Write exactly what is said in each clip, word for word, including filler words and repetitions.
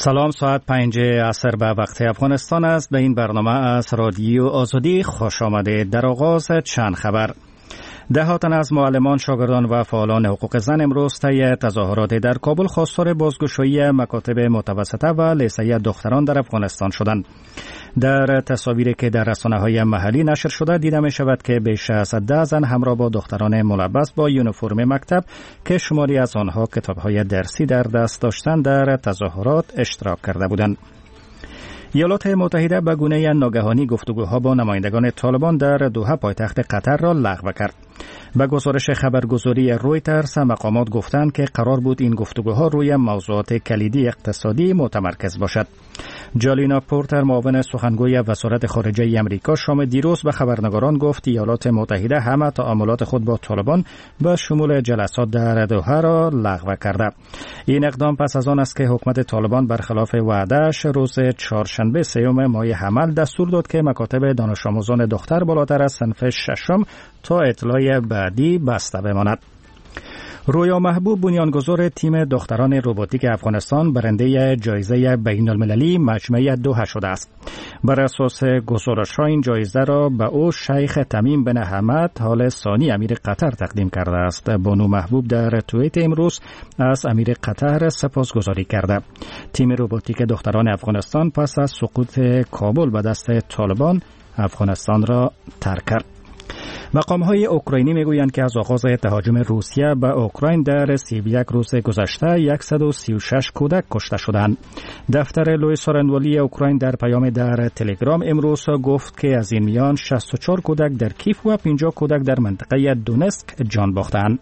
سلام، ساعت پنج عصر به وقت افغانستان است. به این برنامه از رادیو آزادی خوش آمده. در آغاز چند خبر. ده تن از معلمان، شاگردان و فعالان حقوق زن امروز طی تظاهرات در کابل خواستار بازگشایی مکاتب متوسطه و لیسه دختران در افغانستان شدند. در تصاویری که در رسانه‌های محلی نشر شده دیده می شود که بیش از ده زن همراه با دختران ملبس با یونیفرم مکتب که شماری از آنها کتاب‌های درسی در دست داشتند در تظاهرات اشتراک کرده بودند. ایالات متحده به گونه ناگهانی گفتگوها با نمایندگان طالبان در دوحه پایتخت قطر را لغو کرد. به گزارش خبرگزاری رویترز، مقامات گفتند که قرار بود این گفتگوها روی موضوعات کلیدی اقتصادی متمرکز باشد. جالینا پورتر، معاون سخنگوی وزارت خارجه آمریکا، شام دیروز به خبرنگاران گفت ایالات متحده همه تعاملات خود با طالبان به شمول جلسات در دوحه را لغو کرده. این اقدام پس از آن است که حکومت طالبان برخلاف وعده‌اش روز چهارشنبه سیوم ماه حمل دستور داد که مکاتب دانش آموزان دختر بالاتر از صنف ششم تا اطلاع بعدی بسته بماند. رویا محبوب، بنیانگذار تیم دختران روباتیک افغانستان، برنده جایزه بین المللی مجمع دوحه شده است. بر اساس گزارش‌ها این جایزه را به او شیخ تمیم بن حمد حال ثانی امیر قطر تقدیم کرده است. بانو محبوب در توییت امروز از امیر قطر سپاسگزاری کرده. تیم روباتیک دختران افغانستان پس از سقوط کابل به دست طالبان افغانستان را ترک کرد. مقام‌های اوکراینی میگویند که از آغاز تهاجم روسیه به اوکراین در سی و یک روز گذشته صد و سی و شش کودک کشته شدند. دفتر لوی سارنوالی اوکراین در پیام در تلگرام امروز گفت که از این میان شصت و چهار کودک در کیف و پنجاه کودک در منطقه دونسک جان باختند.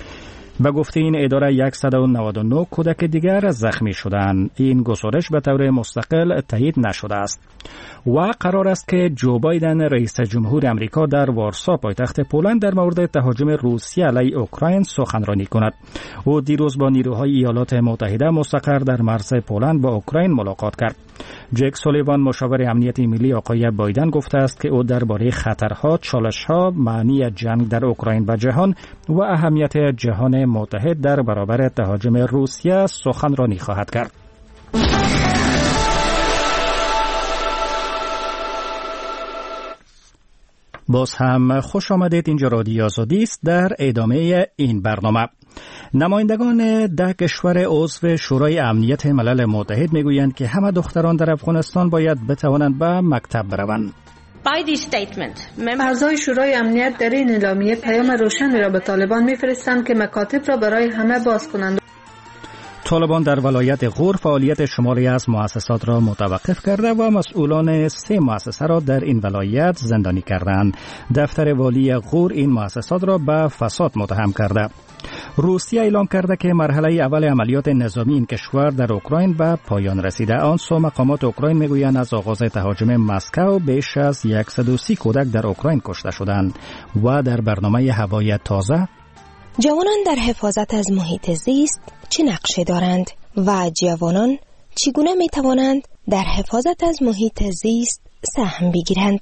به گفته این اداره صد و نود و نه کودک دیگر زخمی شدند. این گزارش به طور مستقل تایید نشده است. و قرار است که جو بایدن رئیس جمهور آمریکا در وارسا پایتخت پولند در مورد تهاجم روسیه علیه اوکراین سخنرانی کند. او دیروز با نیروهای ایالات متحده مستقر در مرز پولند با اوکراین ملاقات کرد. جک سولیوان، مشاور امنیتی ملی آقای بایدن، گفته است که او درباره خطرها، چالش‌ها، معنی جنگ در اوکراین و جهان و اهمیت جهان متحد در برابر تهاجم روسیه سخنرانی خواهد کرد. باز هم خوش آمدید. اینجا رادیو آزادی است. در ادامه این برنامه نمایندگان ده کشور عضو شورای امنیت ملل متحد میگویند که همه دختران در افغانستان باید بتوانند به مکتب بروند. اعضای شورای امنیت در این اعلامیه پیام روشنی را به طالبان میفرستند که مکاتب را برای همه باز کنند. طالبان در ولایت غور فعالیت شماری از مؤسسات را متوقف کرده و مسئولان سه مؤسسه را در این ولایت زندانی کردند. دفتر والی غور این مؤسسات را به فساد متهم کرده. روسیه اعلام کرده که مرحله اول عملیات نظامی این کشور در اوکراین به پایان رسیده. آن سو مقامات اوکراین میگویند از آغاز تهاجم مسکو بیش از صد و سی کودک در اوکراین کشته شدند. و در برنامه هوای تازه، جوانان در حفاظت از محیط زیست چه نقشه دارند و جوانان چگونه می توانند در حفاظت از محیط زیست سهم بگیرند؟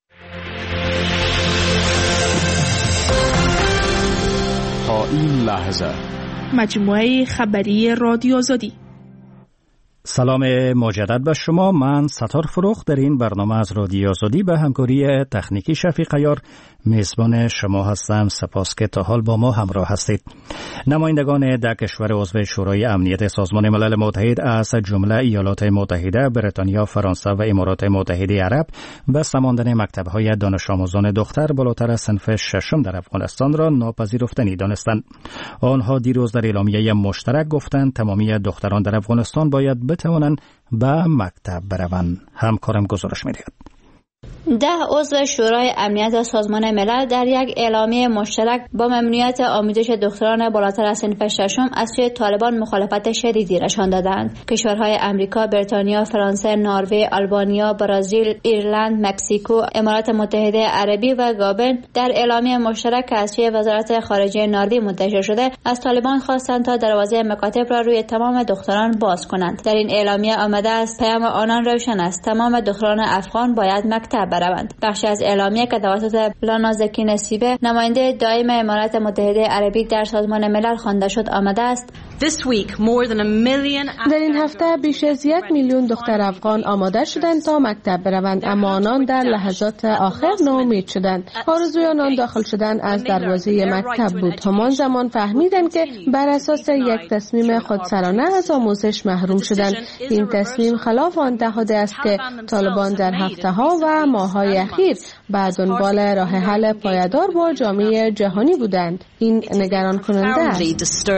تا این لحظه مجموعه خبری رادیو آزادی. سلام مجدد به شما. من ستار فروخ در این برنامه از رادیو آزادی به همکاری تکنیکی شفیق عیار میزبان شما هستم. سپاس که تا حال با ما همراه هستید. نمایندگان ده کشور عضو شورای امنیت سازمان ملل متحد از جمله ایالات متحده، بریتانیا، فرانسه و امارات متحده عرب به سماندن مکتب‌های دانش آموزان دختر بالاتر از صنف ششم در افغانستان را ناپذیرفتنی دانستند. آنها دیروز در اعلامیه مشترک گفتند تمامی دختران در افغانستان باید بتوانند به مکتب بروند. همکارم گزارش می‌دهد. ده عضو شورای امنیت سازمان ملل در یک اعلامیه مشترک با ممنوعیت آموزش دختران بالاتر از صنف ششم از سوی طالبان مخالفت شدیدی نشان دادند. کشورهای امریکا، بریتانیا، فرانسه، نروژ، آلبانیا، برزیل، ایرلند، مکزیکو، امارات متحده عربی و گابن در اعلامیه مشترک از سوی وزارت خارجه نروژ منتشر شده از طالبان خواستند تا دروازه مکاتب را روی تمام دختران باز کنند. در این اعلامیه آمده است پیام آنان روشن است: تمام دختران افغان باید مکتب بروند. بخشی از اعلامیه که توسط لانا زکی نصیبه، نماینده دائم امارات متحده عربی در سازمان ملل خوانده شد، آمده است: در این هفته بیش از یک میلیون دختر افغان آماده شدند تا مکتب بروند، اما آنان در لحظات آخر ناامید شدند. آرزوی آنان داخل شدن از دروازه مکتب بود. همان زمان فهمیدند که بر اساس یک تصمیم خودسرانه از آموزش محروم شدند. این تصمیم خلاف آن تعهد است که طالبان در هفته ها و ماه های اخیر به دنبال راه حل پایدار با جامعه جهانی بودند. این نگران کننده است.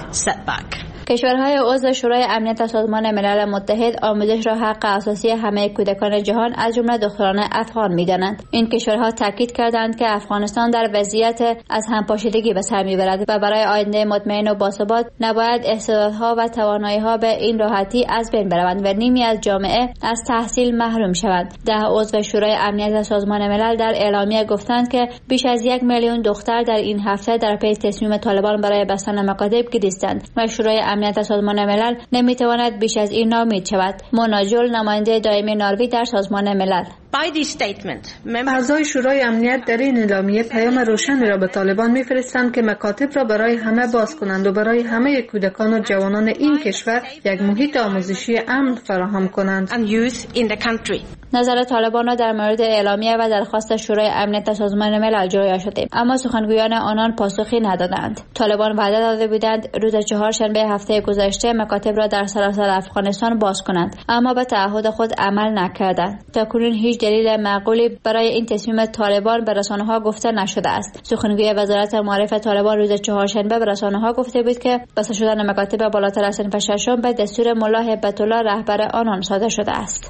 کشورهای عضو شورای امنیت سازمان ملل متحد آموزش را حق اساسی همه کودکان جهان از جمله دختران افغان می‌دانند. این کشورها تاکید کردند که افغانستان در وضعیت از همپاشیدگی به سر می‌برد و برای آینده مطمئن و باثبات نباید استعدادها و توانایی‌ها به این راحتی از بین بروند و نیمی از جامعه از تحصیل محروم شوند. ده عضو شورای امنیت سازمان ملل در اعلامیه گفتند که بیش از یک میلیون دختر در این هفته در پی تصمیم طالبان برای بستن مکاتب گریستند و شورای امنیت سازمان ملل نمیتواند بیش از این ناامید شود. مونا جول، نماینده دائمی نروژ در سازمان ملل: اعضای شورای امنیت در این اعلامیه پیام روشنی را به طالبان میفرستند که مکاتب را برای همه باز کنند و برای همه کودکان و جوانان این کشور یک محیط آموزشی امن فراهم کنند. نظر طالبان را در مورد اعلامیه و درخواست شورای امنیت سازمان ملل جویا شده، اما سخنگویان آنان پاسخی ندادند. طالبان وعده داده بودند روز چهارشنبه هفته گذشته مکاتب را در سراسر افغانستان باز کنند، اما به تعهد خود عمل نکردند. تاکنون هیچ دلیل معقولی برای این تصمیم طالبان به رسانه‌ها گفته نشده است. سخنگوی وزارت معارف طالبان روز چهارشنبه به رسانه‌ها گفته بود که بسته شدن مکاتب بالاتر از صنف ششم به دستور ملا هبت الله رهبر آنان صادر شده است.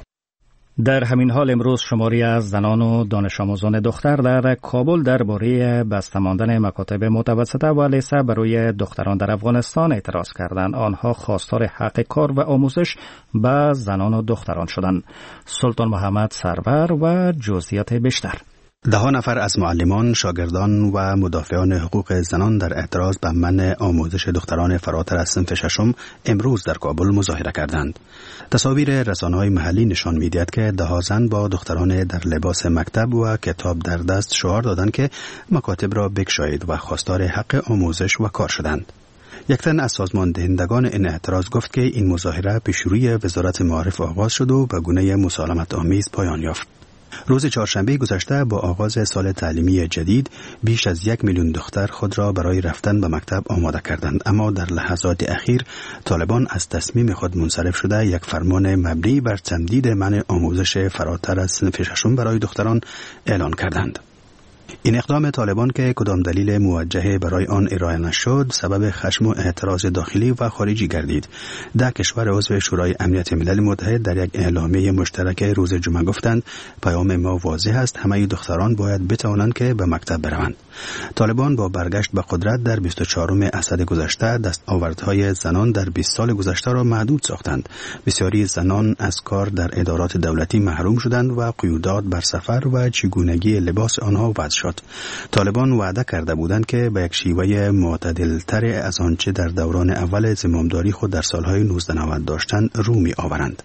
در همین حال امروز شماری از زنان و دانش آموزان دختر در کابل درباره بسته ماندن مکاتب متوسطه و لیسه برای دختران در افغانستان اعتراض کردند. آنها خواستار حق کار و آموزش به زنان و دختران شدند. سلطان محمد سرور و جزئیات بیشتر. ده ها نفر از معلمان، شاگردان و مدافعان حقوق زنان در اعتراض به منع آموزش دختران فراتر از صنف ششم امروز در کابل مظاهره کردند. تصاویر رسانه‌های محلی نشان می‌دهد که ده ها زن با دختران در لباس مکتب و کتاب در دست شعار دادند که مکاتب را بگشایید و خواستار حق آموزش و کار شدند. یک تن از سازماندهندگان این اعتراض گفت که این مظاهره پیش روی وزارت معارف آغاز شد و به گونه مسالمت آمیز پایان یافت. روز چهارشنبه گذشته با آغاز سال تعلیمی جدید بیش از یک میلیون دختر خود را برای رفتن به مکتب آماده کردند، اما در لحظات اخیر طالبان از تصمیم خود منصرف شده یک فرمان مبنی بر تمدید منع آموزش فراتر از صنف ششم برای دختران اعلان کردند. این اقدام طالبان که کدام دلیل موجه برای آن ارائه نشد سبب خشم و اعتراض داخلی و خارجی گردید. ده کشور عضو شورای امنیت ملل متحد در یک اعلامیه مشترک روز جمعه گفتند پیام ما واضح است، همه دختران باید بتوانند که به مکتب بروند. طالبان با برگشت به قدرت در بیست و چهارم اسد گذشته دستاوردهای زنان در بیست سال گذشته را محدود ساختند. بسیاری زنان از کار در ادارات دولتی محروم شدند و قیودات بر سفر و چگونگی لباس آنها وضع شد. طالبان وعده کرده بودند که به یک شیوه معتدل‌تر از آنچه در دوران اول زمامداری خود در سالهای نوزده نود داشتند رو می آورند.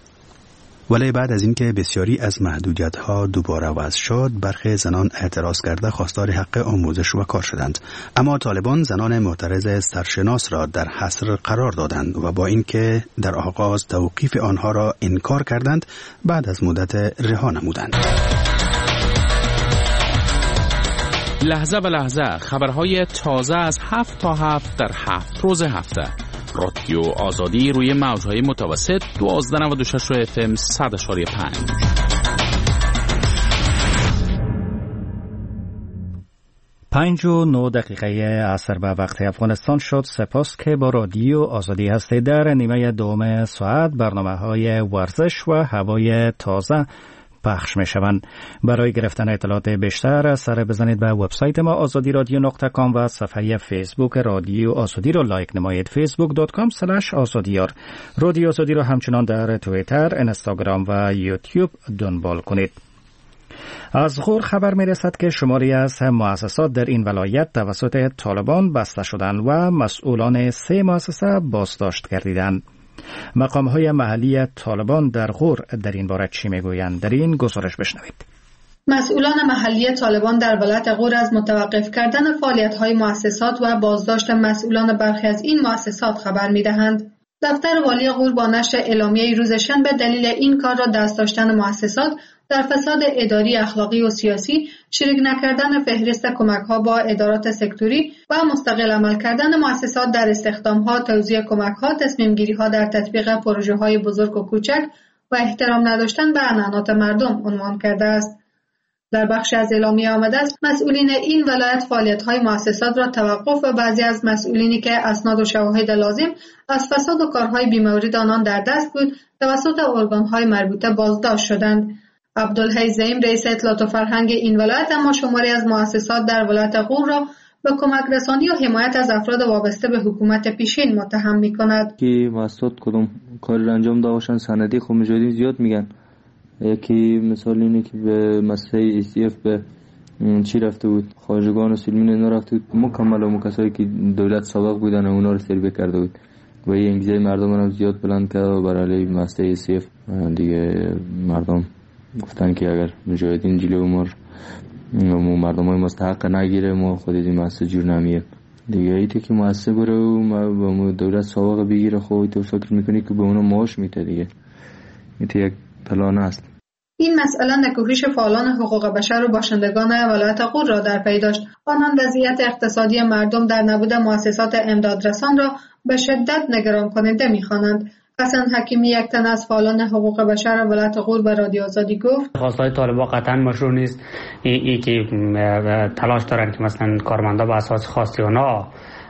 ولی بعد از اینکه بسیاری از محدودیت‌ها دوباره وضع شد، برخی زنان اعتراض کرده خواستار حق آموزش و کار شدند. اما طالبان زنان معترض سرشناس را در حصر قرار دادند و با اینکه در آغاز توقیف آنها را انکار کردند، بعد از مدت رها نمودند. لحظه به لحظه خبرهای تازه از هفت تا هفت در هفت روز هفته. رادیو آزادی روی موجهای متوسط دوازده نود و شش اف ام صد اشاری پنج. پنج و نه دقیقه عصر به وقت افغانستان شد. سپاس که با رادیو آزادی هستید. در نیمه دوم ساعت برنامه های ورزش و هوای تازه پخش می شوند. برای گرفتن اطلاعات بیشتر سر بزنید به وبسایت ما آزادی رادیو نقطه کام و صفحه فیسبوک رادیو آزادی رو لایک نمایید. فیسبوک دات کام اسلش آزادیار. رادیو آزادی رو همچنان در توییتر، اینستاگرام و یوتیوب دنبال کنید. از غور خبر می رسد که شماری از مؤسسات در این ولایت توسط طالبان بسته شدند و مسئولان سه مؤسسه بازداشت گردیدند. مقام‌های محلی طالبان در غور در این باره چی میگویند؟ در این گزارش بشنوید. مسئولان محلی طالبان در ولایت غور از متوقف کردن فعالیت‌های مؤسسات و بازداشت مسئولان برخی از این مؤسسات خبر می‌دهند. دفتر والی غور با نشر اعلامیه روز شنبه دلیل این کار را دست داشتن مؤسسات در فساد اداری، اخلاقی و سیاسی، شریک نکردن فهرست کمک‌ها با ادارات سکتوری و مستقل عمل کردن مؤسسات در استخدام‌ها، توزیع کمک‌ها، تصمیم‌گیری‌ها در تطبیق پروژه‌های بزرگ و کوچک و احترام نداشتن به عنعنات مردم عنوان کرده است. در بخش از اعلامیه آمده است مسئولین این ولایت فعالیت‌های مؤسسات را توقف و بعضی از مسئولینی که اسناد و شواهد لازم از فساد و کارهای بیمورد آنان در دست بود توسط ارگان‌های مربوطه بازداشت شدند. عبدالحی زعیم رئیس اطلاعات و فرهنگ این ولایت اما شماری از مؤسسات در ولایت غور را به کمک رسانی و حمایت از افراد وابسته به حکومت پیشین متهم می‌کند. که مؤسسات کدوم کاری انجام دادن سندی خب مجاهدین زیاد میگن. یکی مثال اینه که به مسئله ایسیف به چی رفته بود، خارجگان و سلمین اینا رفته بود، مکمل و کسایی که دولت سابق بودن اونا رو سربه کرده بود و این انگیزه مردم رو زیاد بلند کرد و برای مسئله ایسیف دیگه مردم گفتن که اگر مجاهدین جلو ما و مردم های مستحق نگیره ما خود این مسئله جور نمیه دیگه. ایتی که مؤسسه بره و دولت سابق بگیره خب تو فکر میکنی که به اونا معاش میده دیگه. ایتی یک پلان است. این مسئله نکوهش فعالان حقوق بشر و باشندگان ولایت غور را در پی داشت. آنان وضعیت اقتصادی مردم در نبود مؤسسات امدادرسان را به شدت نگران کننده می‌خوانند. حسن حکیمی یک تن از فعالان حقوق بشر ولایت غور به رادیو آزادی گفت خواستهای طالبان قطعا مشروع نیست. این ای که تلاش دارن که مثلا کارمندا به اساس خواسته اونا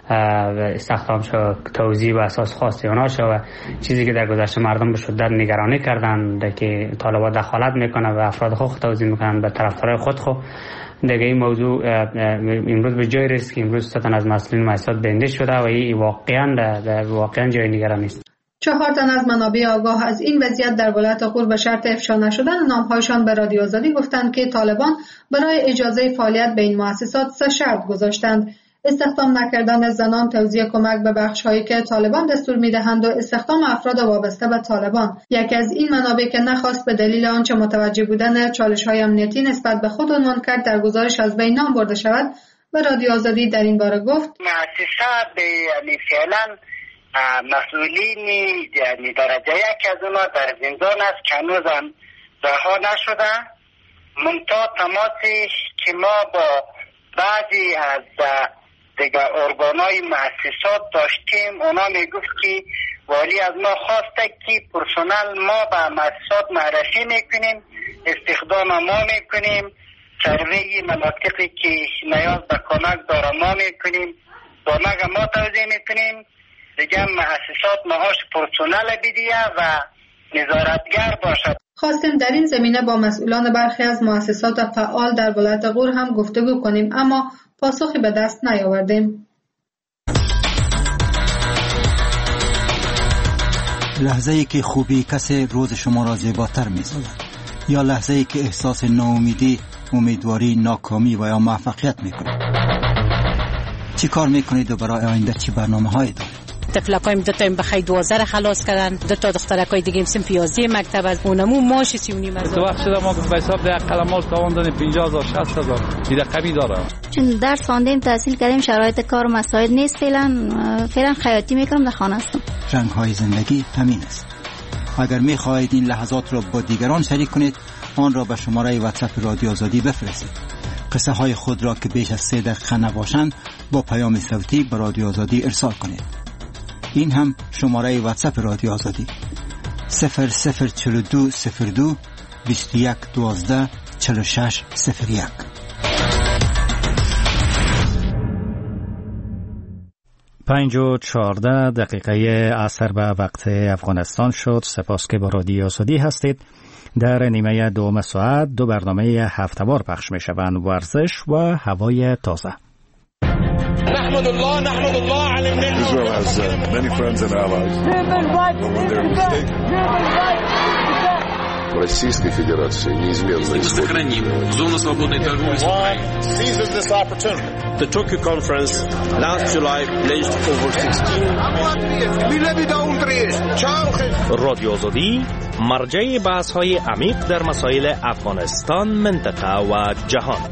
استخدام شو، توزیع به اساس خواسته اونا شو و چیزی که در گذشته مردم به شدت نگرانی کردند که طالبان دخالت میکنه و افراد خود توزیع میکنن به طرفدارای خود خود دیگه این موضوع امروز به جای رسید که امروز ستن از مسئولین مؤسسات بنده شده و این واقعا در واقعا جای نگرانی است. چهار تن از منابع آگاه از این وضعیت در ولایت غور به شرط افشا نشدن نامهایشان به رادیو آزادی گفتند که طالبان برای اجازه فعالیت به این مؤسسات سه شرط گذاشتند: استخدام نکردن زنان، توزیع کمک به بخش‌هایی که طالبان دستور می‌دهند و استخدام افراد وابسته به طالبان. یکی از این منابع که نخواست به دلیل آنچه متوجه بودن چالش‌های امنیتی نسبت به خود عنوان کرد در گزارش از بین نام برده شود به رادیو آزادی در این باره گفت مؤسسه به یعنی فعلا مسئولین یعنی درجه یک از اونا در زندان است که هنوز هم رها نشده. منتها تماسی که ما با بعضی از دیگه ارگانای مؤسسات داشتیم اونا میگفت که والی از ما خواسته که پرسنل ما به مؤسسات معرفی میکنیم، استخدام ما میکنیم، سروی مناطقی که نیاز به کمک داره ما میکنیم، کمک ما توزیع میکنیم، دیگه مؤسسات معاش پرسنل بدیه و نظارتگر باشد. خواستیم در این زمینه با مسئولان برخی از مؤسسات فعال در ولایت غور هم گفتگو کنیم اما پاسخی به دست نیاوردیم. لحظه ای که خوبی کسی روز شما را زیباتر می سازد یا لحظه ای که احساس ناامیدی، امیدواری، ناکامی و یا موفقیت می کنید. چی کار می کنید و برای آینده چی برنامه هایی دارید؟ تفلکایم دو تا بخای دوازده خلاص کردن، دو تا دخترکای دیگه سیم پیازی مکتب از اونمو ماش سی و نیم هزار. تو وقت شده ما به حساب ده قلمال تاوان دادیم پنجاه هزار شصت هزار دیگه کمی داره. چون درس خواندیم تحصیل کردیم شرایط کار و مساعد نیست فعلا فعلا خیاطی میکنم در خانه هستم. رنگ های زندگی همین است. اگر میخواهید این لحظات را با دیگران شریک کنید آن را به شماره واتساپ رادیو آزادی بفرستید. قصه های خود را که بیش از سه دقیقه نباشند با پیام صوتی به رادیو آزادی ارسال کنید. این هم شماره واتساپ رادیو آزادی صفر صفر چهل و دو صفر دو بیست و یک دوازده چهل و شش صفر یک. پنج و چهارده دقیقه عصر به وقت افغانستان شد. سپاس که با رادیو آزادی هستید. در نیمه دوم ساعت دو برنامه هفته‌وار پخش می شوند: ورزش و هوای تازه. نحمد الله نحمد الله على النعمة. Israel has uh, many friends and allies. Российской Федерации неизменно сохраним зону свободной торговли с Украиной. The Tokyo Conference last July pledged over sixteen رادیو آزادی مرجع بحث‌های عمیق در مسائل افغانستان، منطقه و جهان.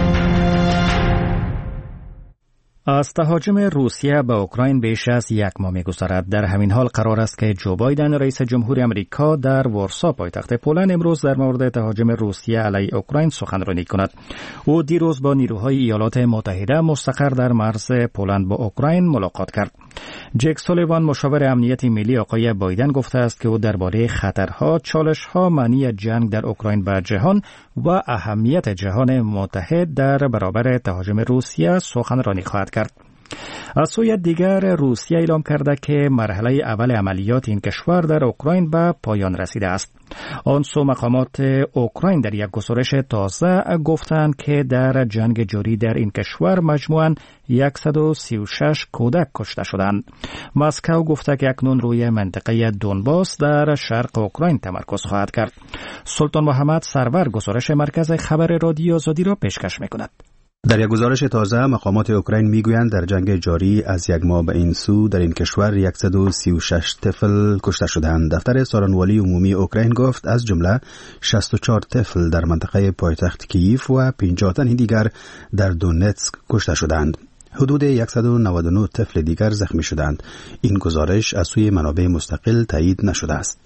از تهاجم روسیه به اوکراین بیش از یک ماه می‌گذرد. در همین حال قرار است که جو بایدن رئیس جمهور آمریکا در وارسا پایتخت پولند امروز در مورد تهاجم روسیه علیه اوکراین سخنرانی کند. او دیروز با نیروهای ایالات متحده مستقر در مرز پولند با اوکراین ملاقات کرد. جک سولیوان مشاور امنیت ملی آقای بایدن گفته است که او درباره خطرها، چالش‌ها، معنی جنگ در اوکراین به جهان و اهمیت جهان متحد در برابر تهاجم روسیه سخنرانی خواهد کرد. از سوی دیگر روسیه اعلام کرده که مرحله اول عملیات این کشور در اوکراین به پایان رسیده است. آن سو مقامات اوکراین در یک گزارش تازه گفتند که در جنگ جاری در این کشور مجموعاً صد و سی و شش کودک کشته شدند. مسکو گفته که اکنون روی منطقه دونباس در شرق اوکراین تمرکز خواهد کرد. سلطان محمد سرور گزارش مرکز خبر رادیو آزادی را پیشکش می‌کند. در یک گزارش تازه مقامات اوکراین میگویند در جنگ جاری از یک ماه به این سو در این کشور صد و سی و شش طفل کشته شدند. دفتر سارنوالی عمومی اوکراین گفت از جمله شصت و چهار طفل در منطقه پایتخت کییف و پنجاه تن دیگر در دونتسک کشته شدند. حدود صد و نود و نه طفل دیگر زخمی شدند. این گزارش از سوی منابع مستقل تایید نشده است.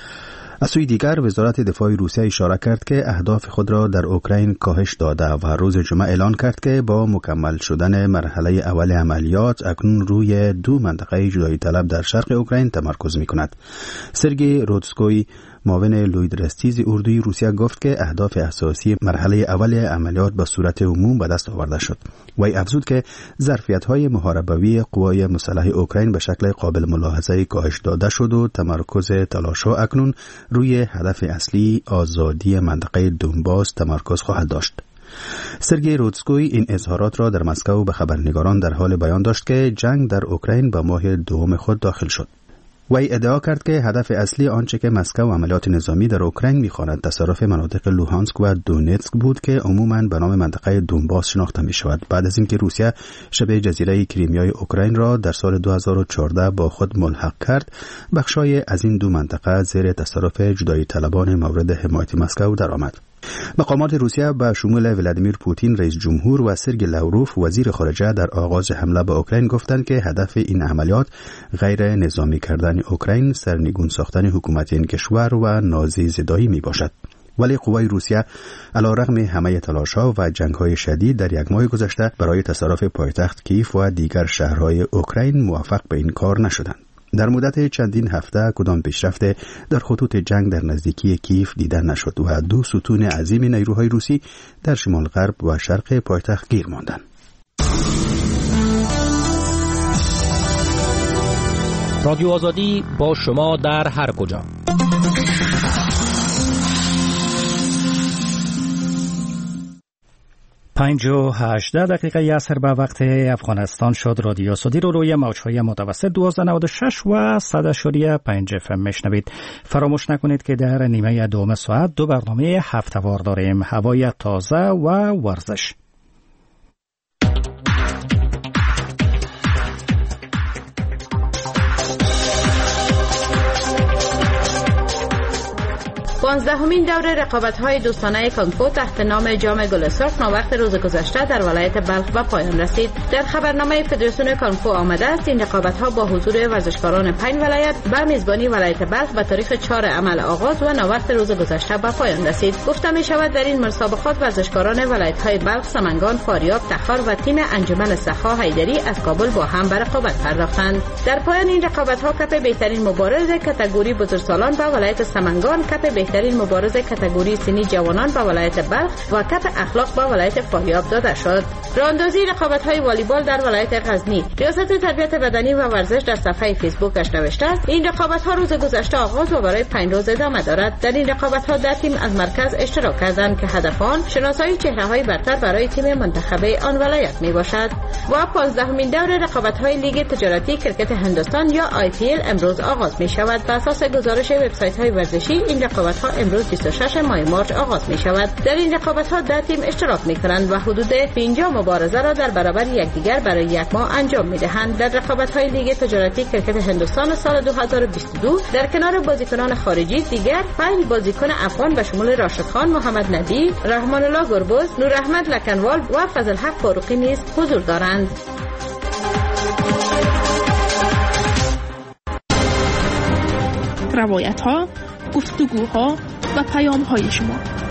از سوی دیگر وزارت دفاع روسیه اشاره کرد که اهداف خود را در اوکراین کاهش داده و روز جمعه اعلان کرد که با مکمل شدن مرحله اول عملیات اکنون روی دو منطقه جدایی طلب در شرق اوکراین تمرکز می کند. سرگئی رودسکوی معاون لوید رستیز اردوی روسیه گفت که اهداف اساسی مرحله اول عملیات به صورت عموم به دست آورده شد. وی افزود که ظرفیت‌های محاربوی قوای مسلح اوکراین به شکل قابل ملاحظه کاهش داده شد و تمرکز تلاش‌ها اکنون روی هدف اصلی آزادی منطقه دونباس تمرکز خواهد داشت. سرگئی رودسکوی این اظهارات را در مسکو به خبرنگاران در حال بیان داشت که جنگ در اوکراین به ماه دوم خود داخل شد. وی ادعا کرد که هدف اصلی آنچه که مسکو عملیات نظامی در اوکراین می‌خواند تصرف مناطق لوهانسک و دونتسک بود که عموماً به نام منطقه دونباس شناخته می‌شود. بعد از اینکه روسیه شبه جزیره کریمیای اوکراین را در سال دو هزار و چهارده با خود ملحق کرد، بخشای از این دو منطقه زیر تصرف جدایی طلبان مورد حمایت مسکو درآمد. مقامات روسیه به شمول ولادیمیر پوتین رئیس جمهور و سرگئی لاوروف وزیر خارجه در آغاز حمله به اوکراین گفتند که هدف این عملیات غیر نظامی کردن اوکراین، سرنگون ساختن حکومت این کشور و نازی زدایی می باشد. ولی قوای روسیه علیرغم همه تلاش‌ها و جنگ‌های شدید در یک ماه گذشته برای تصرف پایتخت کیف و دیگر شهرهای اوکراین موفق به این کار نشدند. در مدت چندین هفته کدام پیشرفت در خطوط جنگ در نزدیکی کیف دیده نشد و دو ستون عظیم نیروهای روسی در شمال غرب و شرق پایتخت گیر ماندند. رادیو آزادی با شما در هر کجا. پنج و هجده دقیقه عصر به وقت افغانستان شد. رادیو آزادی رو روی موج‌های متوسط دوازده نود و شش و صد اشاری پنج اف ام میشنوید. فراموش نکنید که در نیمه دوم ساعت دو برنامه هفته‌وار داریم: هوای تازه و ورزش. پانزدهمین دوره رقابت‌های دوستانه کانگفو تحت نام جام گلسرخ ناوقت روز گذشته در ولایت بلخ به پایان رسید. در خبرنامه فدراسیون کانگفو آمده است این رقابت‌ها با حضور ورزشکاران پنج ولایت به میزبانی ولایت بلخ به تاریخ چهارم عمل آغاز و ناوقت روز گذشته به پایان رسید. گفته می‌شود در این مسابقات ورزشکاران ولایت‌های بلخ، سمنگان، فاریاب، تخار و تیم انجمن سخا حیدری از کابل با هم به رقابت پرداختند. در پایان این رقابت‌ها کپ بهترین مبارز کاتگوری بزرگسالان به ولایت سمنگان، کپ بهترین مبارز کاتگوری سنی جوانان به ولایت بلخ و کپ اخلاق به ولایت فاریاب داده شد. راهاندازی رقابت‌های والیبال در ولایت غزنی. ریاست تربیت بدنی و ورزش در صفحه فیسبوکش نوشته است این رقابت‌ها روز گذشته آغاز و برای پنج روز ادامه دارد. در این رقابت‌ها ده تیم از مرکز اشتراک کردند که هدف آن شناسایی چهره‌های برتر برای تیم منتخب آن ولایت میباشد. و پانزدهمین دوره رقابت‌های لیگ تجارتی کرکت هندوستان یا آی پی ال امروز آغاز می‌شود. بر اساس گزارش وبسایت‌های ورزشی این رقابت‌ها ها امروز بیست و شش ماه مارچ آغاز می شود. در این رقابت ها ده تیم اشتراک می کنند و حدود پنجاه مبارزه را در برابر یکدیگر برای یک ماه انجام می دهند. در رقابت های لیگ تجارتی کرکت هندوستان سال دو هزار و بیست و دو در کنار بازیکنان خارجی دیگر پنج بازیکن افغان به شمول راشد خان، محمد ندی، رحمان الله گربز، نور احمد لکنوال و فضل حق فاروقی نیز حضور دارند. روایت ها، گفتگوها و پیام های شما.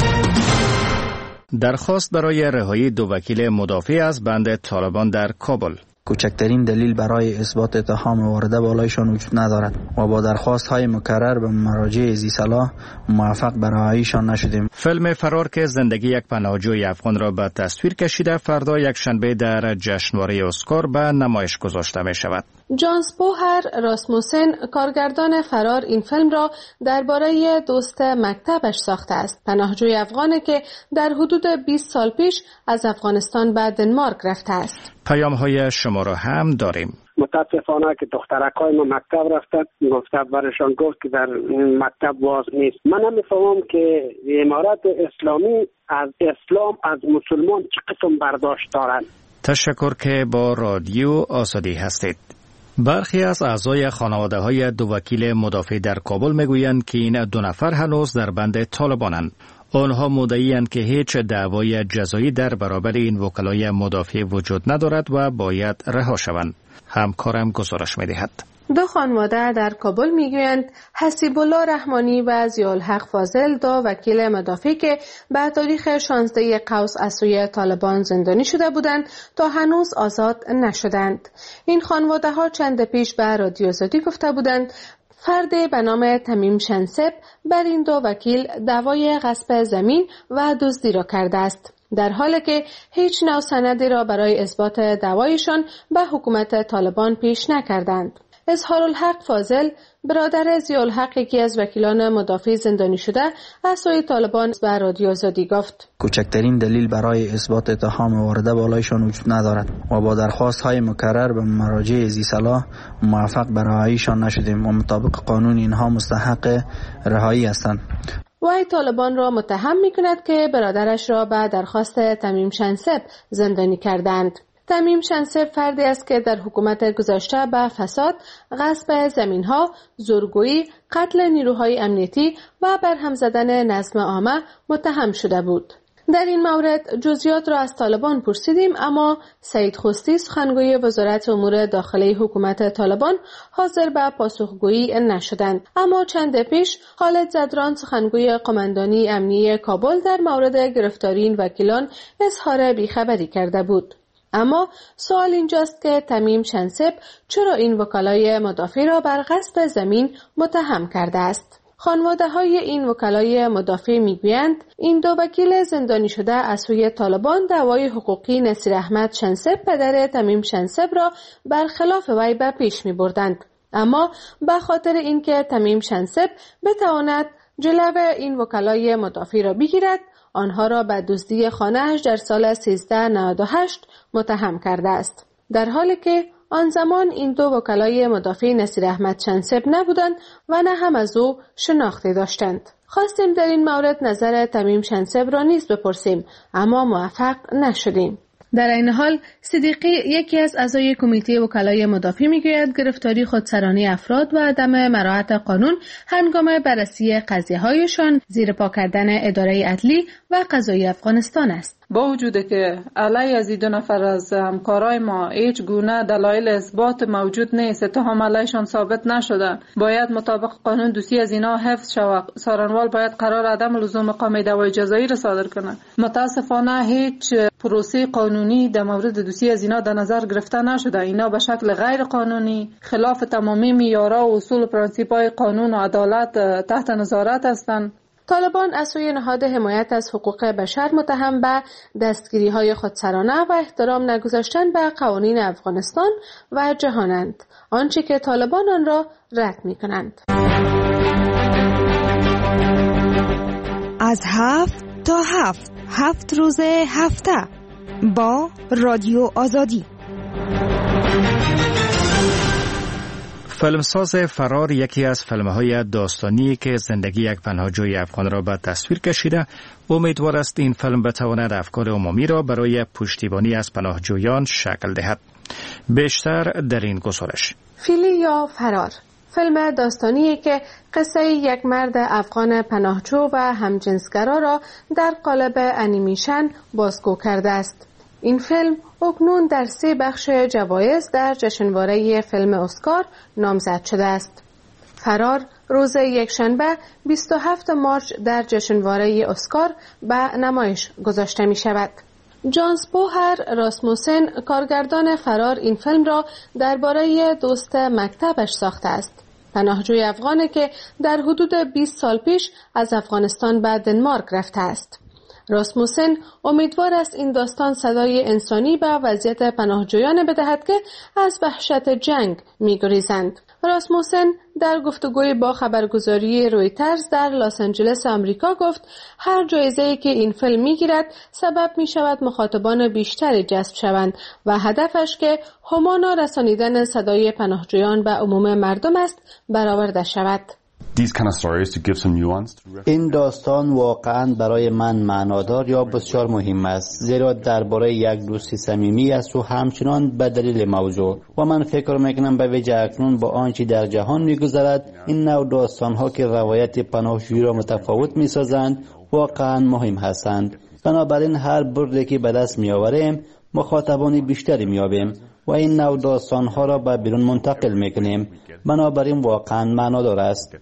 درخواست برای رهایی دو وکیل مدافع از بند طالبان در کابل. کوچکترین دلیل برای اثبات اتهام وارده بالایشان وجود ندارد و با درخواست های مکرر به مراجع ذی صلاح موفق به رهاییشان نشدیم. فیلم فرار که زندگی یک پناهجوی افغان را به تصویر کشیده فردا یک شنبه در جشنواره اسکار به نمایش گذاشته می شود. جانس بوهر راسموسن کارگردان فرار این فیلم را درباره دوست مکتبش ساخته است. پناهجوی افغانی که در حدود بیست سال پیش از افغانستان به دنمارک رفته است. پیام های شما را هم داریم. متاسفانه که دخترکای ما مکتب رفتن، مکتب برشان گفت که در مکتب باز نیست. من نمیفهمم که امارت اسلامی از اسلام از مسلمان چه قسم برداشت دارند. تشکر که با رادیو آزادی هستید. برخی از اعضای خانواده های دو وکیل مدافع در کابل میگویند که این دو نفر هنوز در بند طالبانند. آنها مدعی‌اند که هیچ دعوای جزایی در برابر این وکلای مدافع وجود ندارد و باید رها شوند. همکارم گزارش می‌دهد. دو خانواده در کابل میگویند حسیب الله رحمانی و ضیاءالحق فاضل دو وکیل مدافع که به تاریخ شانزده قوس از سوی طالبان زندانی شده بودند تا هنوز آزاد نشدند. این خانواده ها چند پیش به رادیو آزادی گفته بودند فردی به نام تمیم شنسب بر این دو وکیل دعوای غصب زمین و دزدی را کرده است، در حالی که هیچ نوع سندی را برای اثبات دعوایشان به حکومت طالبان پیش نکردند. اظهارالحق فاضل برادر ضیاءالحق یکی از وکیلان مدافع زندانی شده از سوی طالبان به رادیو آزادی گفت کوچکترین دلیل برای اثبات اتهام وارده بالایشان وجود ندارد و با درخواست های مکرر به مراجع ذی صلاح موفق به رهاییشان نشدیم و مطابق قانون اینها مستحق رهایی هستند. وی طالبان را متهم می کند که برادرش را به درخواست تمیم شنسب زندانی کردند. تمیم شنسب فردی است که در حکومت گذشته به فساد، غصب زمین‌ها، زورگویی، قتل نیروهای امنیتی و برهم زدن نظم عامه متهم شده بود. در این مورد جزئیات را از طالبان پرسیدیم، اما سعید خوستی سخنگوی وزارت امور داخلی حکومت طالبان حاضر به پاسخگویی نشدند. اما چند پیش خالد زدران سخنگوی قماندانی امنیتی کابل در مورد گرفتاری این وکیلان اظهار بیخبری کرده بود. اما سوال اینجاست که تمیم شنسب چرا این وکلای مدافع را بر غصب زمین متهم کرده است؟ خانواده های این وکلای مدافع میگویند این دو وکیل زندانی شده از سوی طالبان دعوای حقوقی نصیر احمد شنسب پدر تمیم شنسب را برخلاف وی به پیش می بردند. اما به خاطر اینکه تمیم شنسب بتواند جلو این وکلای مدافع را بگیرد، آنها را به دزدی خانه‌اش در سال سیزده نود و هشت متهم کرده است، در حالی که آن زمان این دو وکلای مدافع نصیر احمد شنسب نبودند و نه هم از او شناخته داشتند. خواستیم در این مورد نظر تمیم شنسب را نیز بپرسیم، اما موفق نشدیم. در این حال صدیقی یکی از اعضای کمیته وکلای مدافع میگوید گرفتاری خودسرانه افراد و عدم مراعات قانون هنگام بررسی قضیه‌هایشان زیر پا کردن اداره عدلی و قضایی افغانستان است. با وجود که علیه از این دو نفر از همکارای ما هیچ گونه دلایل اثبات موجود نیست، اتهام علیهشان ثابت نشده، باید مطابق قانون دوسیه از اینا حفظ شود. سارنوال باید قرار عدم لزوم اقامه دعوای جزایی را صادر کنه. متاسفانه هیچ پروسه قانونی در مورد دوسیه از اینا در نظر گرفته نشده. اینا به شکل غیر قانونی خلاف تمامی معیارها و اصول و پرانسیپ‌های قانون و عدالت تحت نظارت هستند. طالبان از سوی نهاد حمایت از حقوق بشر متهم به دستگیری‌های خودسرانه و احترام نگذاشتن به قوانین افغانستان و جهانند، آنچه که طالبان آن را رد می‌کنند. از هفت تا هفت هفت روز هفته با رادیو آزادی. فیلمساز فرار یکی از فیلم‌های داستانی که زندگی یک پناهجوی افغان را به تصویر کشیده، امیدوار است این فیلم بتواند افکار عمومی را برای پشتیبانی از پناهجویان شکل دهد. بیشتر در این گزارش. فیلی یا فرار، فیلم داستانی که قصه یک مرد افغان پناهجو و همجنسگرا را در قالب انیمیشن بازگو کرده است. این فیلم اکنون در سه بخش جوایز در جشنواره فیلم اسکار نامزد شده است. فرار روز یکشنبه بیست و هفتم مارس در جشنواره اسکار به نمایش گذاشته می شود. جانس بوهر راسموسن کارگردان فرار این فیلم را درباره دوست مکتبش ساخته است. پناهجوی افغانی که در حدود بیست سال پیش از افغانستان به دنمارک رفته است. راسموسن امیدوار است این داستان صدای انسانی به وضعیت پناهجویان بدهد که از وحشت جنگ می‌گریزند. راسموسن در گفتگوی با خبرگزاری رویترز در لس آنجلس آمریکا گفت هر جایزه‌ای که این فیلم می‌گیرد سبب می‌شود مخاطبان بیشتری جذب شوند و هدفش که همانا رسانیدن صدای پناهجویان به عموم مردم است برآورده شود. این داستان واقعا برای من معنادار یا بسیار مهم است، زیرا درباره یک دوستی صمیمی است و همچنان به دلیل موضوع و من فکر میکنم به ویژه اکنون با آنچه در جهان میگذرد این نوع داستانها که روایت پناهجویی را متفاوت میسازند واقعا مهم هستند. بنابراین هر بردی که به دست میآوریم مخاطبان بیشتری میابیم و این نوع داستانها را به بیرون منتقل میکنیم. بنابراین واقعا معنادار است.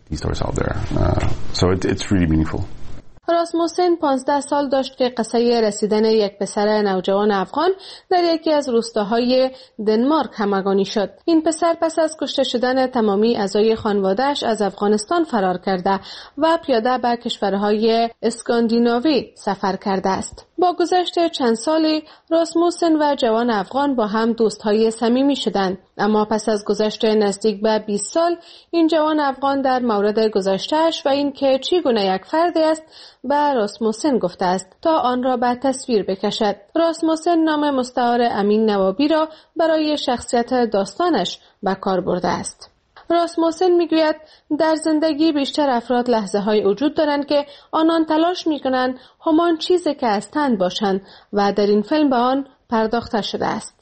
راسموسن پانزده سال داشت که قصه رسیدن یک پسر نوجوان افغان در یکی از روستاهای دنمارک همگانی شد. این پسر پس از کشته شدن تمامی اعضای خانواده‌اش از افغانستان فرار کرده و پیاده به کشورهای اسکاندیناوی سفر کرده است. با گذشت چند سالی راسموسن و جوان افغان با هم دوستهای صمیمی شدند، اما پس از گذشت نزدیک به بیست سال این جوان افغان در مورد گذشته‌اش و این که چگونه یک فردی است به راسموسن گفته است تا آن را به تصویر بکشد. راسموسن نام مستعار امین نوابی را برای شخصیت داستانش به کار برده است. راسموسن میگوید در زندگی بیشتر افراد لحظه های وجود دارند که آنان تلاش میکنند همان چیزی که هستند باشند و در این فیلم به آن پرداخته شده است.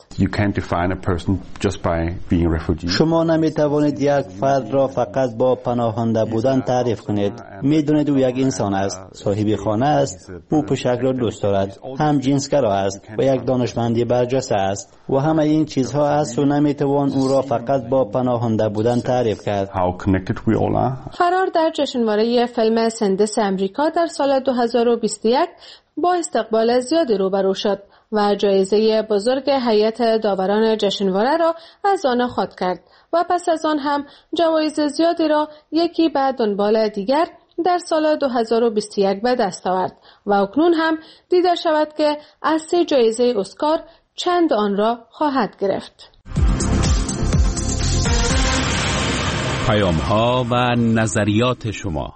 شما نمیتوانید یک فرد را فقط با پناهنده بودن تعریف کنید. میدونید او یک انسان است، صاحب خانه است، او پوشک را دوست دارد، هم جنسگرا است و یک دانشمندی برجسته است و همه این چیزها است و نمیتوان او را فقط با پناهنده بودن تعریف کرد. فرار در جشنواره فیلم سندس امریکا در سال دو هزار و بیست و یک با استقبال زیادی روبرو شد و جایزه بزرگ هیئت داوران جشنواره را از آن خود کرد و پس از آن هم جوایز زیادی را یکی بعد دنبال دیگر در سال دو هزار و بیست و یک به دست آورد و اکنون هم دیده شود که از سه جایزه اسکار چند آن را خواهد گرفت. پیام ها و نظریات شما.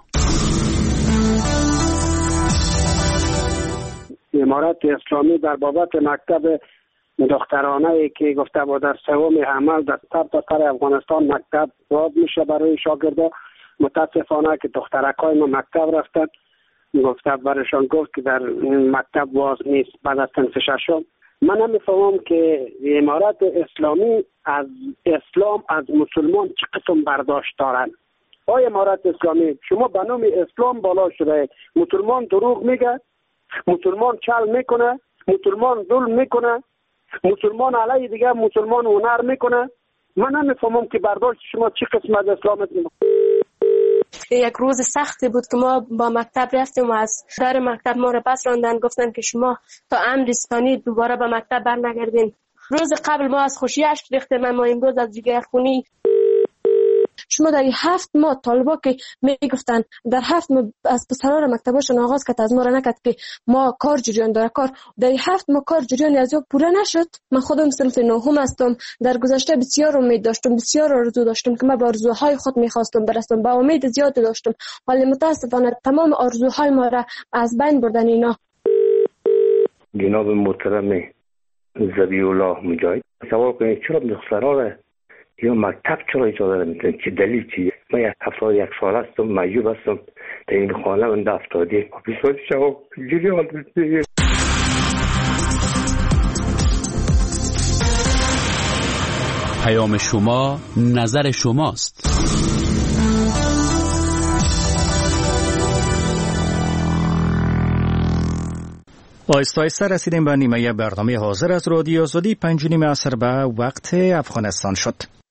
امارت اسلامی در بابت مکتب دخترانه ای که گفته بود در سوم عمل در سرتاسر افغانستان مکتب باز میشه برای شاگردا، متاسفانه که دخترکای ما مکتب رفتن، گفته برشان گفت که در مکتب باز نیست بعد از صنف ششم. من نمیفهمم که امارت اسلامی از اسلام از مسلمان چه قسم برداشت دارن. آی امارت اسلامی شما به نام اسلام بالا شده، مسلمان دروغ میگه، مسلمان چل میکنه، مسلمان ظلم میکنه، مسلمان علیه دیگه مسلمان هنر میکنه. من نمیفهمم که برداشت شما چی قسم از اسلام است. یک روز سختی بود که ما با مکتب رفتیم و از در مکتب ما را پس راندن، گفتن که شما تا امر ثانی دوباره به مکتب برنگردین. روز قبل ما از خوشی اشک ریختیم، اما امروز از جگر خونی. شما در هفت ماه طالبا که میگفتن در هفت ماه از پسران مکتباشون آغاز کرد از ما را نکرد که ما کار جریان داره کار در هفت ماه کار جریان از او پوره نشد. من خودم صنف نهم هستم، در گذشته بسیار امید داشتم، بسیار آرزو داشتم که من به آرزوهای خود میخواستم برسم، با امید زیادی داشتم، ولی متاسفانه تمام آرزوهای ما را از بین بردن اینا. جناب محترم ذبیح الله مجاهد سوال کنید چرا دخترها را یا مکتب چرا اجازه نمیدن؟ چه دلیل چیه؟ من یک هفتاد یک سال هستم، معیوب هستم، در این خانه من افتادی بیسواد شما جوری حال بسید. پیام شما نظر شماست. آیسته آیسته رسیدیم به نیمه برنامه حاضر از رادیو آزادی. پنج نیم عصر به وقت افغانستان شد.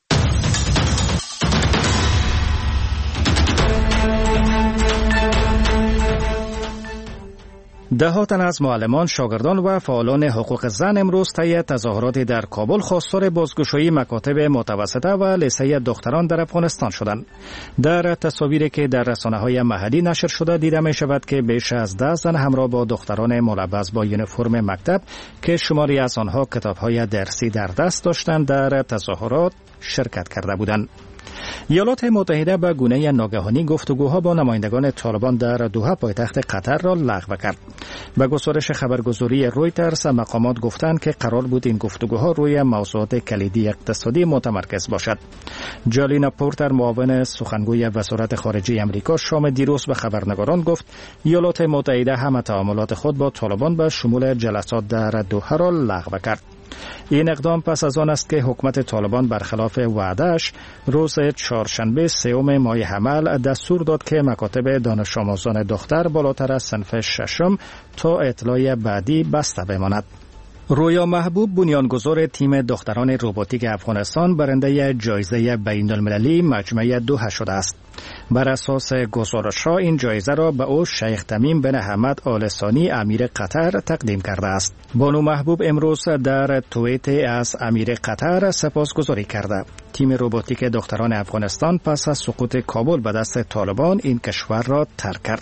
ده تن از معلمان، شاگردان و فعالان حقوق زن امروز طی تظاهراتی در کابل خواستار بازگشایی مکاتب متوسطه و لیسه دختران در افغانستان شدند. در تصاویری که در رسانه‌های محلی نشر شده دیده می شود که بیش از ده زن همراه با دختران ملبس با یونیفرم مکتب که شماری از آنها کتاب‌های درسی در دست داشتند در تظاهرات شرکت کرده بودند. ایالات متحده به گونه ناگهانی گفتگوها با نمایندگان طالبان در دوحه پایتخت قطر را لغو کرد. به گزارش خبرگزاری رویترز مقامات گفتند که قرار بود این گفتگوها روی موضوعات کلیدی اقتصادی متمرکز باشد. جالینا پورتر معاون سخنگوی وزارت خارجه آمریکا شام دیروز به خبرنگاران گفت ایالات متحده همه تعاملات خود با طالبان به شمول جلسات در دوحه را لغو کرد. این اقدام پس از آن است که حکومت طالبان برخلاف وعده‌اش روز چهارشنبه سوم ماه حمل دستور داد که مکاتب دانش آموزان دختر بالاتر از صنف ششم تا اطلاع بعدی بسته بماند. رویا محبوب بنیانگذار تیم دختران روباتیک افغانستان برنده جایزه بین‌المللی مجمع دوحه شده است. بر اساس گزارش‌ها این جایزه را به او شیخ تمیم بن حمد آل ثانی امیر قطر تقدیم کرده است. بانو محبوب امروز در توییت از امیر قطر سپاسگزاری کرده. تیم روباتیک دختران افغانستان پس از سقوط کابل به دست طالبان این کشور را ترک کرد.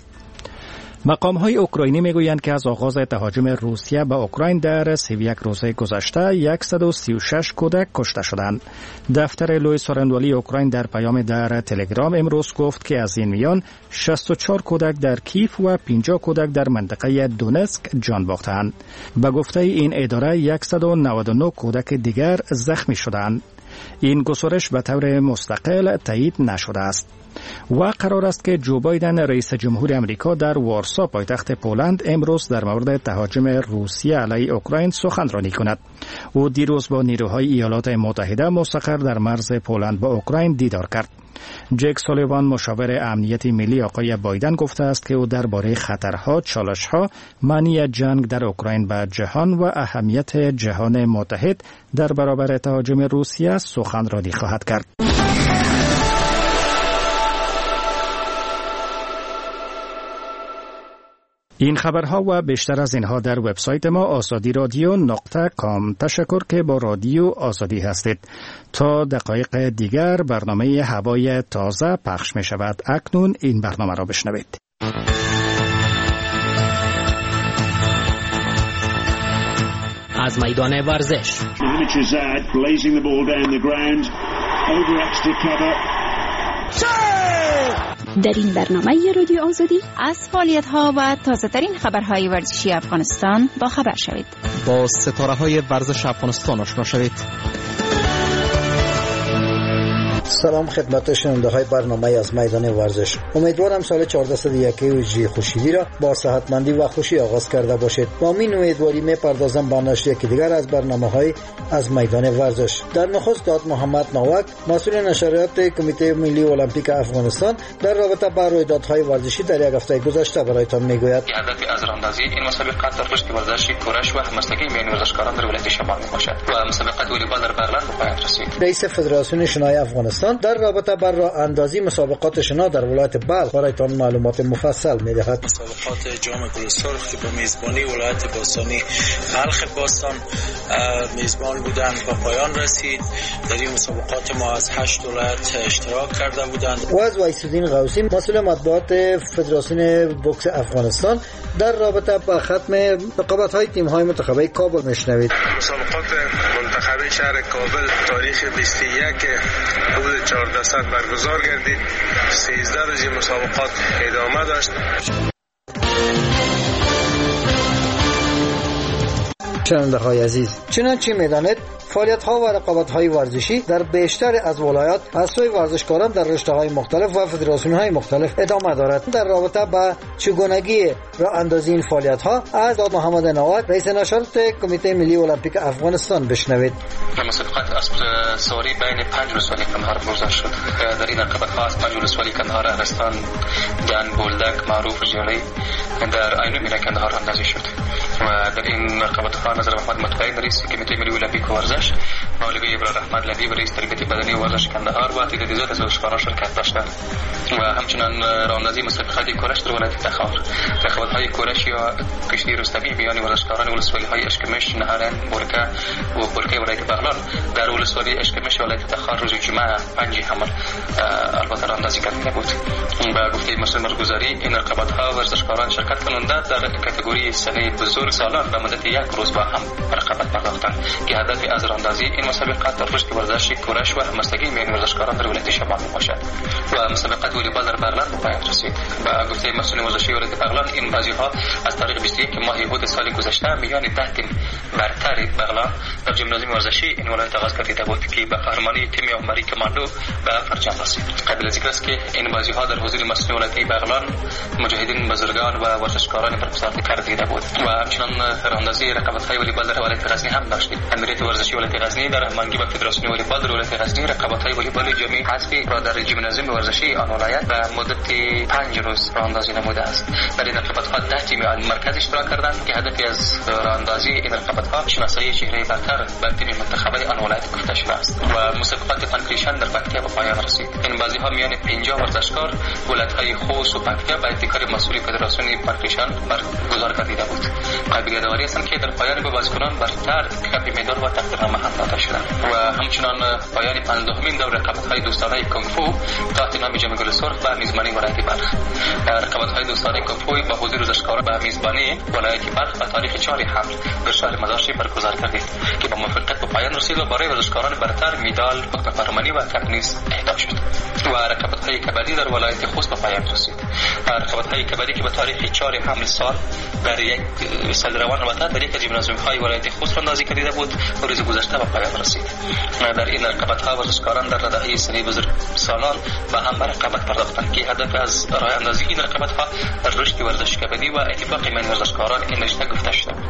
مقام‌های اوکراینی میگویند که از آغاز تهاجم روسیه به اوکراین در سی و یک روز گذشته صد و سی و شش کودک کشته شدند. دفتر لوی سارندوالی اوکراین در پیام در تلگرام امروز گفت که از این میان شصت و چهار کودک در کیف و پنجاه کودک در منطقه دونسک جان باختند. به گفته این اداره صد و نود و نه کودک دیگر زخمی شدند. این گزارش به طور مستقل تایید نشده است. و قرار است که جو بایدن رئیس جمهور آمریکا در وارسا پایتخت پولند امروز در مورد تهاجم روسیه علیه اوکراین سخنرانی کند. او دیروز با نیروهای ایالات متحده مستقر در مرز پولند با اوکراین دیدار کرد. جک سولیوان مشاور امنیت ملی آقای بایدن گفته است که او درباره خطرها، چالش‌ها، معنی جنگ در اوکراین به جهان و اهمیت جهان متحد در برابر تهاجم روسیه سخنرانی خواهد کرد. این خبرها و بیشتر از اینها در وبسایت ما آزادی رادیو نقطه کام. تشکر که با رادیو آزادی هستید. تا دقایق دیگر برنامه هوای تازه پخش می شود. اکنون این برنامه را بشنوید. از میدان ورزش در این برنامه رادیو آزادی از فعالیت‌ها و تازه‌ترین خبرهای ورزشی افغانستان با خبر شوید. با ستاره‌های ورزش افغانستان آشنا شوید. سلام خدمت شنونده‌های برنامه از میدان ورزش. امیدوارم سال چهارصد و یک ویژه خوشیدی را با صحتمندی و خوشی آغاز کرده باشید. با این امیدواری می‌پردازم به نشر یکی دیگر از برنامه‌های از میدان ورزش. در نخست داد محمد نوک، مسئول نشریات کمیته ملی المپیک افغانستان، در رابطه با رویدادهای ورزشی در یک هفته گذشته برایتان میگوید. هدف از راندازی این مسابقات در رشد ورزشی کورش و همبستگی میان ورزشکاران در ولایت شمال میباشد و مسابقات والیبال در برلن به پایان رسید. رئیس فدراسیون شنای افغانستان در رابطه با راه اندازی مسابقات شنا در ولایت بلخ برایتان معلومات مفصل میدهد. مسابقات جام گل سرخ که به میزبانی ولایت باستانی بلخ باستان میزبان بودند به پایان رسید. در این مسابقات ما از هشت ولایت اشتراک کرده بودند. و از وحیدالدین غوثی مسئول مطبوعات فدراسیون بوکس افغانستان در رابطه با ختم رقابت‌های تیم‌های منتخبه کابل میشنوید. مسابقات منتخبه شهر کابل تاریخ بیست و یک حدود چهارده ساعت برگزار گردید. سیزده روز مسابقات ادامه داشت. شنونده‌های عزیز، چنانچه می‌دانید فعالیت‌ها و رقابت‌های ورزشی در بیشتر از ولایات از سوی ورزشکاران در رشته‌های مختلف و فدراسیون‌های مختلف ادامه دارد. در رابطه با چگونگی راه اندازی این فعالیت‌ها از داد محمد نواد، رئیس نشریات کمیته ملی المپیک افغانستان بشنوید. مسابقات اسب سواری بین پنج ولسوالی کندهار برگزار شد. در این رقابت‌ها از پنج ولسوالی کندهار، ارستان، جان، بولدک، معروف، جیلی در عین مینا کندهار اندازی شد. و در این رقابت‌ها نظر محمد متقی رئیس کمیته ملی المپیک ورزش، مولوی ابراهیم احمد لبیب رئیس تربیت بدنی و ورزش کندهار و تعداد زیاد از ورزشکاران شرکت داشتند. و همچنین راه‌اندازی مسابقات کورش در ولایت تخار، رقابت‌های کورش یا کشتی رستمی میان ورزشکاران ولسوالی‌های اشکمش، نهرین، برکه و برکه ولایت بغلان در ولسوالی اشکمش ولایت تخار روز جمعه پنج حمل البته راه‌اندازی کرده بود. با گفته مسئول برگزاری این رقابت‌ها ورزشکاران شرکت کننده در کاتگوری سنی بزرگ سالان به مدت یک روز با هم رقابت پرداختند که هدف از راه‌اندازی این مسابقات در رشد ورزش کورش و همبستگی میان ورزشکاران در ولایت شمال باشد. و مسابقات والیبال در بغلان به پایان رسید. با گفته مسئول ورزشی ولایت بغلان این بازی‌ها از تاریخ بیست و یک ماه بود سال گذشته میان ده تیم برتر بغلان در ژیمنازیوم ورزشی این ولایت آغاز کرده بود که به قهرمانی تیم عمری کماندو به فرجام رسید. قابل ذکر است که این بازی‌ها در حضور مسئول ولایت بغلان، مجاهدین بزرگان و ورزشکاران برگزار کرده بود. و همچنین راه‌اندازی رقابت‌های والیبال در ولایت غزنی هم داشتیم. امنیت ورزشی ولایت غزنی در هماهنگی با فدراسیون والیبال در ولایت غزنی رقابت‌های والیبال جمعی حذفی را در ژیمنازیوم ورزشی آن ولایت به مدت پنج روز راه‌اندازی نموده است. در این رقابت‌ها ده تیم مرکز اشتراک کردند که هدفی از راه‌اندازی این رقابت‌ها شناسایی چهره برتر بر تیم منتخبه آن ولایت گفته شده است. و مسابقات پنکریشن در پکتیا به پایان رسید. این بازی‌ها میان پنجاه ورزشکار ولایت‌های خوست و پکتیا با ابتکار مسئول فدراسیون پنکریشن برگزار کرده بود. قابل یادآوری است که در پایان به بازیکنان برتر کپ مدال و تقدیرنامه هم داده شد. و همچنین پایان پنجمین دور رقابت‌های دوستانه کنگفو تحت نام جام گل سرخ به میزبانی ولایت بلخ. رقابت‌های دوستانه کنگفو با حضور ورزشکاران به میزبانی ولایت بلخ به تاریخ چهار حمل در شهر مزارشریف برگزار کرد که با موفقیت به پایان رسید و برای ورزشکاران برتر مدال، حکم فرمانی و کپ نیز اهدا شد. و رقابت‌های کبدی در ولایت خوست به پایان رسید. رقابت‌های کبدی که به تاریخ چهار حمل سال در یک سال روان البته در یک از ژیمنازیوم‌های ولایت خوست اندازی کرده بود و روز گذشته به پایان رسید. در این رقابت‌ها ورزشکاران در رده‌های سنی بزرگ سالان به هم به رقابت پرداختند که هدف از راه اندازی این رقابت‌ها در رشد ورزش کبدی و اتفاق میان ورزشکاران این رشته گفته شده بود.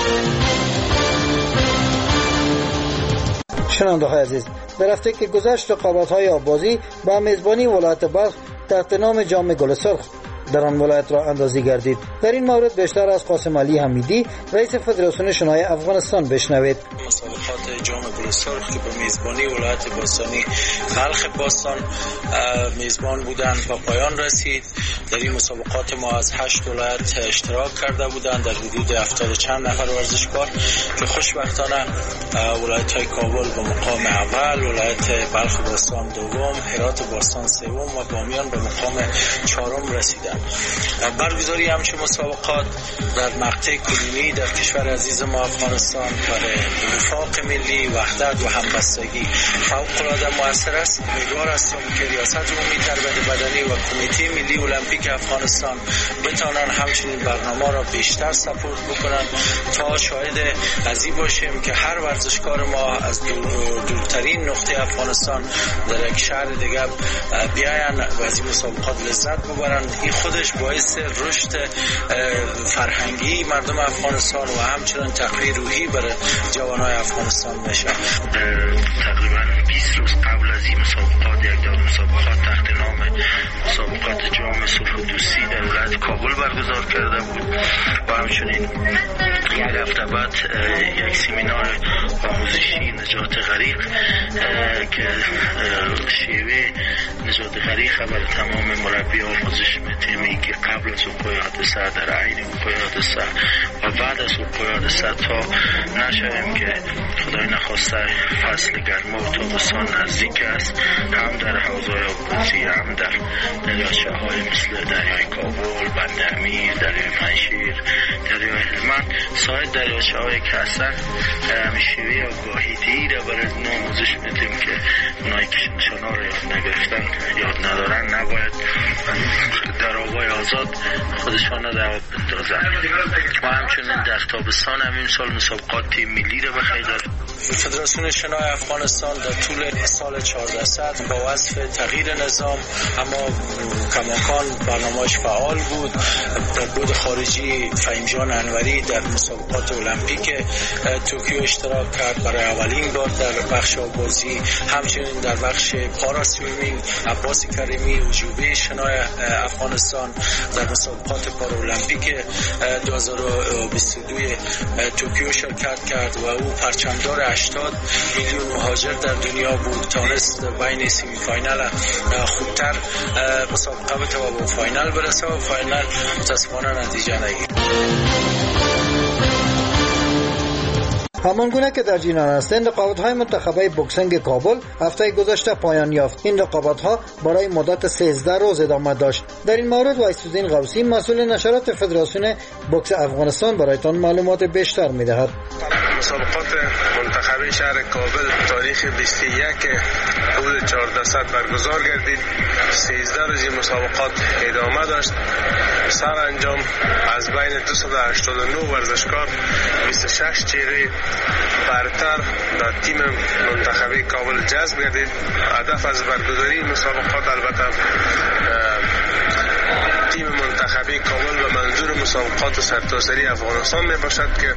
شنونده‌های عزیز، در هفته که گذشت رقابت‌های آبازی با میزبانی ولایت بلخ تحت نام جام گل سرخ در آن ولایت را اندازی گردید. در این مورد بیشتر از قاسم علی حمیدی، رئیس فدراسیون شنای افغانستان بشنوید. مسابقات جام گل سرخ که به میزبانی ولایت باستانی خلخ باستان میزبان بودند و پایان رسید. در این مسابقات ما از هشت ولایت اشتراک کرده بودند در حدود هفتاد چند نفر ورزشکار که خوشبختانه ولایت های کابل به مقام اول، ولایت بلخ باستان دوم، هرات باستان سوم و بامیان به مقام چهارم رسیدند. برگزاری همچین مسابقات در مقطع کلونی در کشور عزیز ما افغانستان برای وفاق ملی، وحدت و همبستگی فوق‌العاده موثر است. امیدوار هستم که ریاست جمهوری تربیت بدنی و کمیته ملی المپیک افغانستان بتوانند همچنین برنامه را بیشتر سپورت بکنند تا شاهد ازی باشیم که هر ورزشکار ما از دور دورترین نقطه افغانستان در یک شهر دیگه بیاین و از این مسابقات لذت ببرند. این خودش باعث رشد فرهنگی مردم افغانستان و همچنین تقویت روحی برای جوانای افغانستان میشه. تقریبا بیست روز قبل از این مسابقات یک دور مسابقات تحت نام مسابقات جام صلح و دوستی در ولایت کابل برگزار کرده بود و همچنین یک هفته بعد یک سمینار آموزشی نجات غریق که شیوه نجات غریق برای تمام مربی آموزش میتیمی که قبل از وقوع حادثه، در عین وقوع حادثه و بعد از وقوع حادثه تا نشویم که خدای نخواسته فصل گرما و تابستان نزدیک است، هم در حوضهای آبگوزی هم در دریاچه های مثل دریای کابل، بند امیر، دریای پنجشیر، دریای هلمند، سایر دریاچه هایی که هستن شیوه آگاهیدی ملی را برای آموزش میدیم که اونایی که نشانه را یاد نگرفتن، یاد ندارن، نباید در آبای آزاد خودشان را در آب بندازن. و همچنین در تابستان همین سال مسابقات تیم ملی را بخیر داریم. فدراسیون شنای افغانستان در طول سال چهارده صد با وصف تغییر نظام اما کماکان برنامه‌اش فعال بود. در بود خارجی فهیم جان انوری در مسابقات المپیک توکیو اشتراک کرد برای اولین بار در بخش آبازی. همچنین در بخش پارا سویمینگ عباس کریمی وجوبی شنای افغانستان در مسابقات پارا المپیک دو هزار و بیست و دو توکیو شرکت کرد و او پرچمدار هشتاد میلیون مهاجر در دنیا بود. تانست بین سیمی فاینال خوبتر مسابقه بتوانه به فاینال برسه و فاینال متاسفانه نتیجه نگیرد. همان گونه که در جینان هستند، رقابت‌های منتخبه بوکسینگ کابل هفته گذشته پایان یافت. این رقابت‌ها برای مدت سیزده روز ادامه داشت. در این مورد وایس‌الدین غوثی مسئول نشرات فدراسیون بوکس افغانستان برایتان معلومات بیشتر می‌دهد. مسابقات منتخبه شهر کابل تاریخ بیست و یک حدود چهارده صد برگزار گردید. سیزده روز مسابقات ادامه داشت. سرانجام از بین دویست و هشتاد و نه ورزشکار بیست و شش چهره برتر در تیم منتخبه کابل جذب گردید. هدف از برگزاری مسابقات البته تیم منتخبه کابل به منظور مسابقات سرتاسری افغانستان می باشد که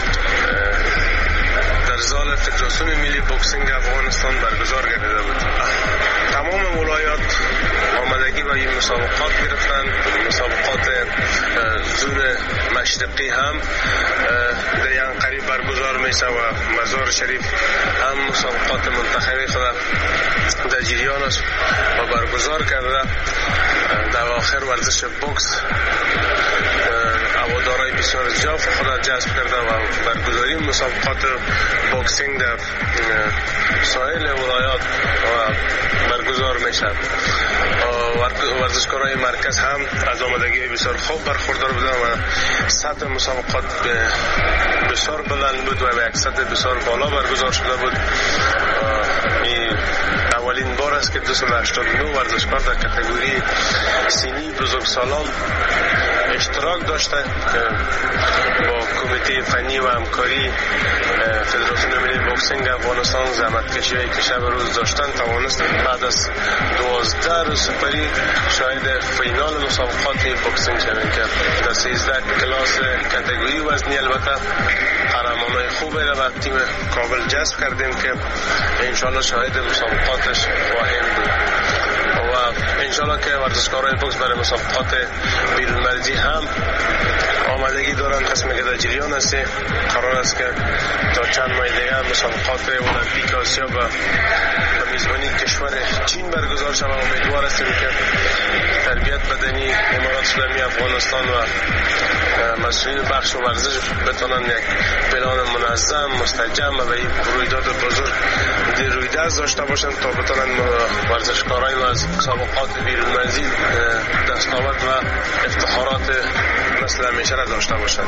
در زال فدراسیون ملی بوکسینگ افغانستان برگزار گردیده بود. تمام ولایات آمدگی به این مسابقات گرفتند. مسابقات زون مشرقی هم در این قریب برگزار میشه و مزار شریف هم مسابقات منتخبی خود در جریان است و برگزار کرده. در آخر ورزش بوکس هوادارای بسیار زیاد خود جذب کرده و برگزاری مسابقات بوکسینگ در ساحل ولایات و برگزار میشه. ورزشکارای مرکز هم از آمدگی بسیار خوب برخوردار بودند و سطح مسابقات بسیار بلند بود و به یک سطح بسیار بالا برگزار شده بود. این اولین بار است که دویست و هشتاد و نه ورزشکار در کاتگوری سینی بزرگسالان اشتراک داشته که با کمیته فنی و همکاری فدراسیون ملی بوکسینگ افغانستان زحمتکشی‌هایی که شب روز داشتن توانست بعد از دوازده روز سپری شاهد فینال مسابقات بوکسینگ شویم که در سیزده کلاس کاتگوری وزنی البته قهرمانای خوبی را به تیم کابل جذب کردیم که انشالله شاهد مسابقاتش خواهیم بود و انشالله که ورزشکارای بوکس برای مسابقات بیرون‌مرزی هم آمادگی دارند. قسمی که در جریان است قرار است که تا چند ماه دیگر مسابقات المپیک آسیا به میزبانی کشور چین برگزار شود. امیدوار هستیم که تربیت بدنی امارات اسلامی افغانستان و مسئولین بخش و ورزش بتوانند یک پلان منظم مستجم و به این رویداد بزرگ رویداد داشته باشند تا بتوانند ورزشکارای ما از مسابقات بیرون‌مرزی دستاورد و افتخارات مثل همیشه را داشته باشند.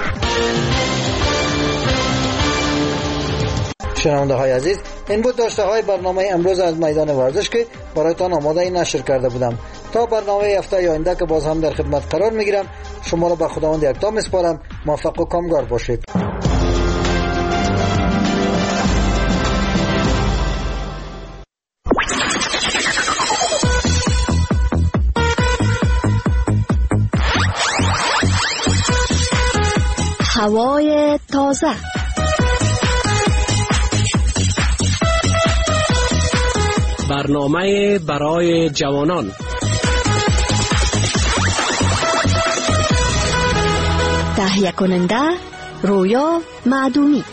شنونده های عزیز، این بود داشته های برنامه امروز از میدان ورزش که برایتان آماده نشر کرده بودم. تا برنامه هفته آینده که باز هم در خدمت قرار میگیرم، شما را به خداوند یکتا میسپارم. موفق و کامگار باشید. هوای تازه، برنامه برای جوانان، تهیه کننده رویا معدومی.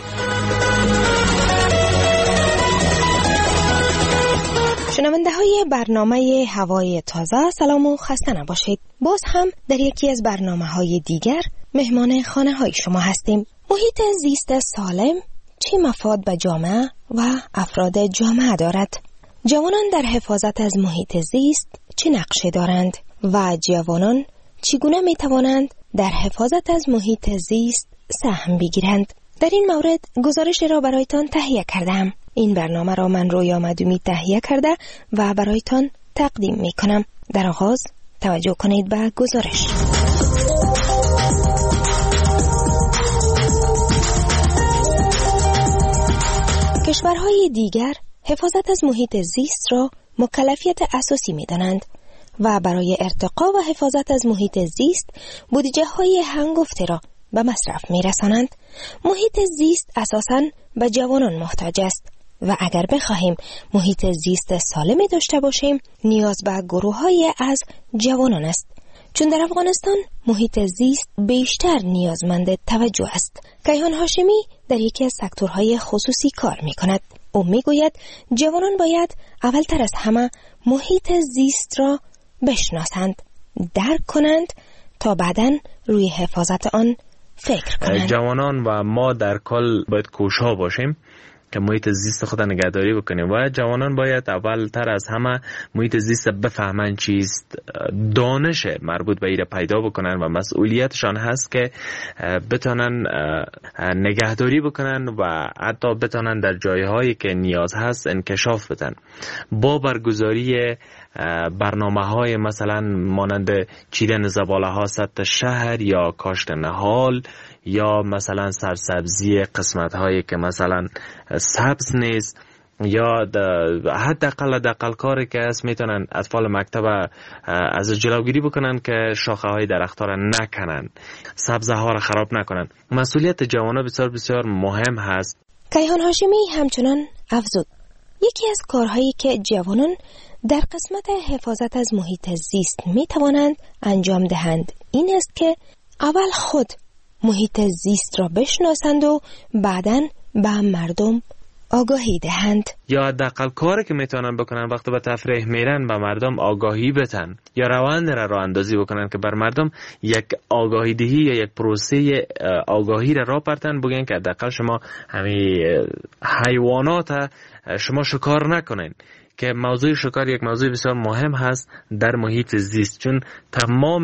شنونده های برنامه هوای تازه، سلام و خسته نباشید. باز هم در یکی از برنامه های دیگر مهمان خانه های شما هستیم. محیط زیست سالم چه مفاد به جامعه و افراد جامعه دارد؟ جوانان در حفاظت از محیط زیست چه نقشه دارند و جوانان چگونه می توانند در حفاظت از محیط زیست سهم بگیرند؟ در این مورد گزارش را برایتان تهیه کردم. این برنامه را من رویا مدومی تهیه کرده و برایتان تقدیم می کنم. در آغاز توجه کنید به گزارش. کشورهای دیگر حفاظت از محیط زیست را مکلفیت اساسی می دانند و برای ارتقا و حفاظت از محیط زیست بودجه های هنگفته را به مصرف می رسانند. محیط زیست اساساً به جوانان محتاج است و اگر بخواهیم محیط زیست سالمی داشته باشیم نیاز به گروه های از جوانان است، چون در افغانستان محیط زیست بیشتر نیازمند توجه است. کیهان هاشمی در یکی از سکتورهای خصوصی کار می کند. او می گوید جوانان باید اولتر از همه محیط زیست را بشناسند، درک کنند تا بعداً روی حفاظت آن فکر کنند. جوانان و ما در کل باید کوشا باشیم که محیط زیست خود نگهداری بکنیم و جوانان باید اول تر از همه محیط زیست بفهمن چیست، دانش مربوط به ایره پیدا بکنن و مسئولیتشان هست که بتونن نگهداری بکنن و حتی بتونن در جایهایی که نیاز هست انکشاف بدن. با برگزاری برنامه های مثلا مانند چیدن زباله ها سطح شهر یا کاشت نهال یا مثلا سرسبزی قسمت هایی که مثلا سبز نیست یا حداقل حداقل کاری که است میتونن اطفال مکتب از جلوگیری بکنن که شاخه های درخت ها را نکنن، سبزه ها را خراب نکنن. مسئولیت جوانان بسیار بسیار مهم هست. کیهان هاشمی همچنان افزود یکی از کارهایی که جوانان در قسمت حفاظت از محیط زیست می توانند انجام دهند این است که اول خود محیط زیست را بشناسند و بعداً به مردم آگاهی دهند. یا حداقل کاری که میتونن بکنن وقتی به تفریح میرن به مردم آگاهی بدن یا روند را راه اندازی بکنن که بر مردم یک آگاهی دهی یا یک پروسه آگاهی را راه پرتن بگن که حداقل شما همین حیوانات شما شکار نکنین، که موضوع شکار یک موضوع بسیار مهم هست در محیط زیست، چون تمام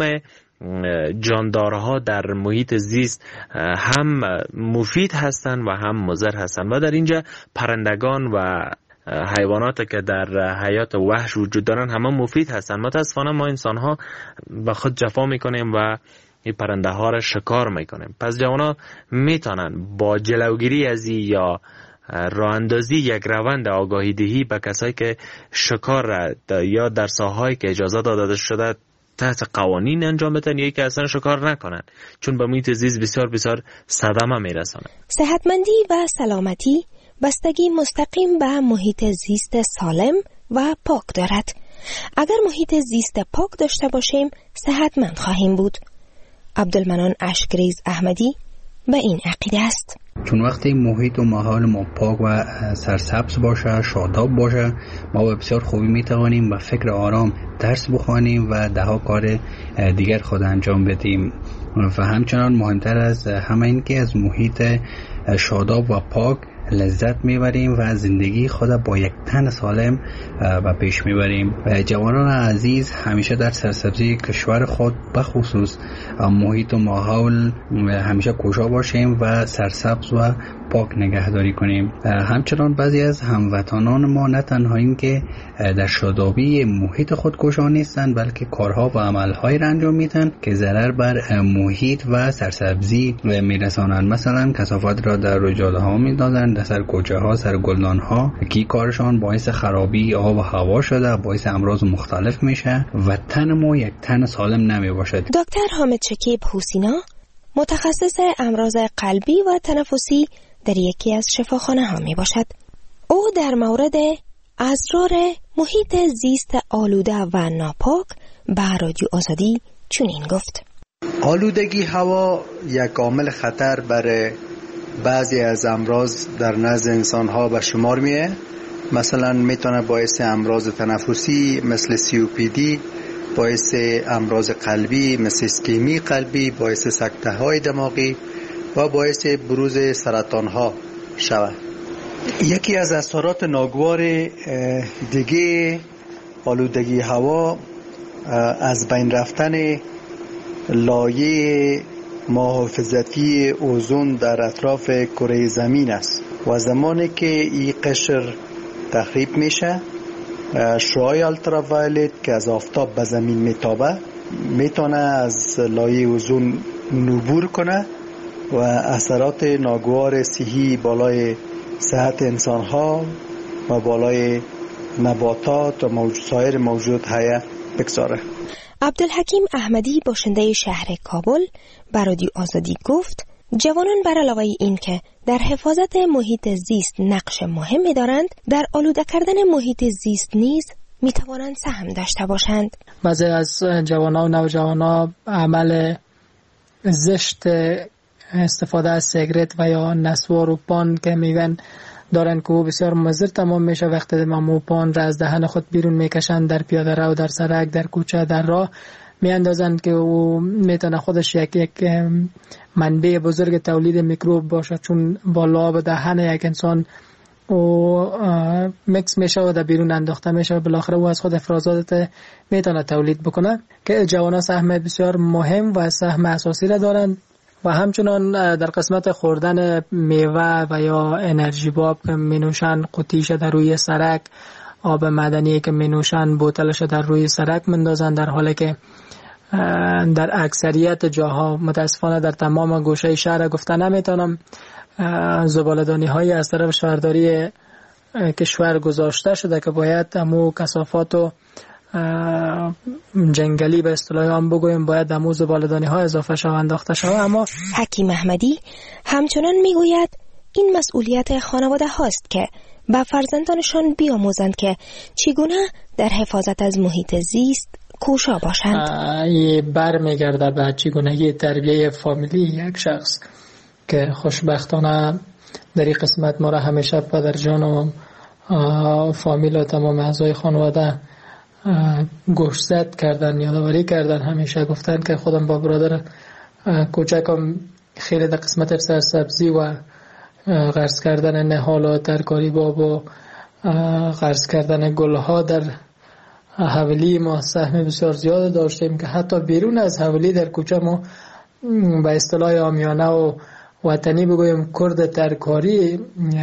جاندارها در محیط زیست هم مفید هستند و هم مضر هستند و در اینجا پرندگان و حیوانات که در حیات وحش وجود دارن همه مفید هستند. متاسفانه ما انسان ها به خود جفا میکنیم و این پرنده ها را شکار میکنیم. پس جوانا میتونن با جلوگیری از یا راه اندازی یک روند آگاهی دهی به کسایی که شکار را یا در ساحه‌ای که اجازه داده شده تحت قوانین انجام بدن یا که اصلا شکار نکنن، چون به محیط زیست بسیار بسیار صدمه میرسونه. صحتمندی و سلامتی بستگی مستقیم به محیط زیست سالم و پاک دارد. اگر محیط زیست پاک داشته باشیم صحتمند خواهیم بود. عبدالمنان اشکریز احمدی به این عقیده است. چون وقتی محیط و ماحول ما پاک و سرسبز باشه، شاداب باشه، ما به بسیار خوبی میتوانیم با فکر آرام درس بخوانیم و ده ها کار دیگر خود انجام بدیم. و همچنان مهمتر از همه این که از محیط شاداب و پاک لذت میبریم و زندگی خود با یک تن سالم و پیش میبریم. جوانان عزیز همیشه در سرسبزی کشور خود بخصوص محیط و ماحول همیشه کوشا باشیم و سرسبز و پاک نگهداری کنیم. همچنان بعضی از هموطنان ما نه تنها این که در شادابی محیط خود کوشا نیستند بلکه کارها و عملهایی را انجام میدن که ضرر بر محیط و سرسبزی میرسانند. مثلا کثافات را در رجاله ها میدادند، در سر کوچه ها، سر گلدان ها، که کارشان باعث خرابی آب و هوا شده، باعث امراض مختلف میشه و تن ما یک تن سالم نمی باشد. دکتر حامد شکیب حسینا متخصص امراض قلبی و تنفسی در یکی از شفاخانه ها می باشد. او در مورد اسرار محیط زیست آلوده و ناپاک به رادیو آزادی چنین گفت: آلودگی هوا یک عامل خطر برای بعضی از امراض در نزد انسان ها به شمار میه. مثلا میتونه باعث امراض تنفسی مثل سی او پی دی، باعث امراض قلبی مثل اسکمی قلبی، باعث سکته های دماغی و باعث بروز سرطان ها شود. یکی از اثرات ناگوار دیگه آلودگی هوا از بین رفتن لایه محافظتی اوزون در اطراف کره زمین است و زمانی که این قشر تخریب میشه، شعاع التراوایلت که از آفتاب به زمین میتابه میتونه از لایه اوزون نبور کنه و اثرات ناگوار صحی بالای صحت انسان ها و بالای نباتات و موجود سایر موجودات حیه بگذاره. عبدالحکیم احمدی باشنده شهر کابل به رادیو آزادی گفت جوانان بر علاوه این که در حفاظت محیط زیست نقش مهمی دارند، در آلوده کردن محیط زیست نیز می توانند سهم داشته باشند. بعضی از جوانان و نوجوانان عمل زشت استفاده از سیگرت و یا نسوار و پان که میگن دارن که او بسیار مضر تمام میشه وقتی مو پان را از دهن خود بیرون میکشن در پیاده رو، در سرک، در کوچه، در راه میاندازند که او میتونه خودش یک یک منبع بزرگ تولید میکروب باشه، چون با لعاب دهن یک انسان او مکس میشه و در بیرون انداخته میشه و بالاخره او از خود افرازات میتونه تولید بکنه که جوانان سهم بسیار مهم و سهم اساسی را دارند. و همچنان در قسمت خوردن میوه و یا انرژی باب که مینوشن قطیش در روی سرک، آب معدنی که مینوشن بوتلش در روی سرک مندازن، در حالی که در اکثریت جاها متاسفانه در تمام گوشه شهر گفته نمیتونم زباله‌دانی های از طرف شهرداری کشور گذاشته شده که باید همو کثافات و جنگلی به اصطلاح هم بگویم باید همو زباله‌دانی ها اضافه شود، انداخته شود. اما حکیم احمدی همچنان میگوید این مسئولیت خانواده هاست که به فرزندانشان بیاموزند که چگونه در حفاظت از محیط زیست کوشا باشند. این بر میگرده به چگونگی تربیه فامیلی یک شخص که خوشبختانه در این قسمت ما را همیشه پدر جان و فامیل و تمام اعضای خانواده گوشزد کردن، یادآوری کردن، همیشه گفتن که خودم با برادر کوچکم خیلی در قسمت سرسبزی و غرس کردن نهال و ترکاری باب و غرس کردن گلها در حولی ما سهم بسیار زیاد داشتیم که حتی بیرون از حولی در کوچه ما به اصطلاح عامیانه و وطنی بگویم کرد ترکاری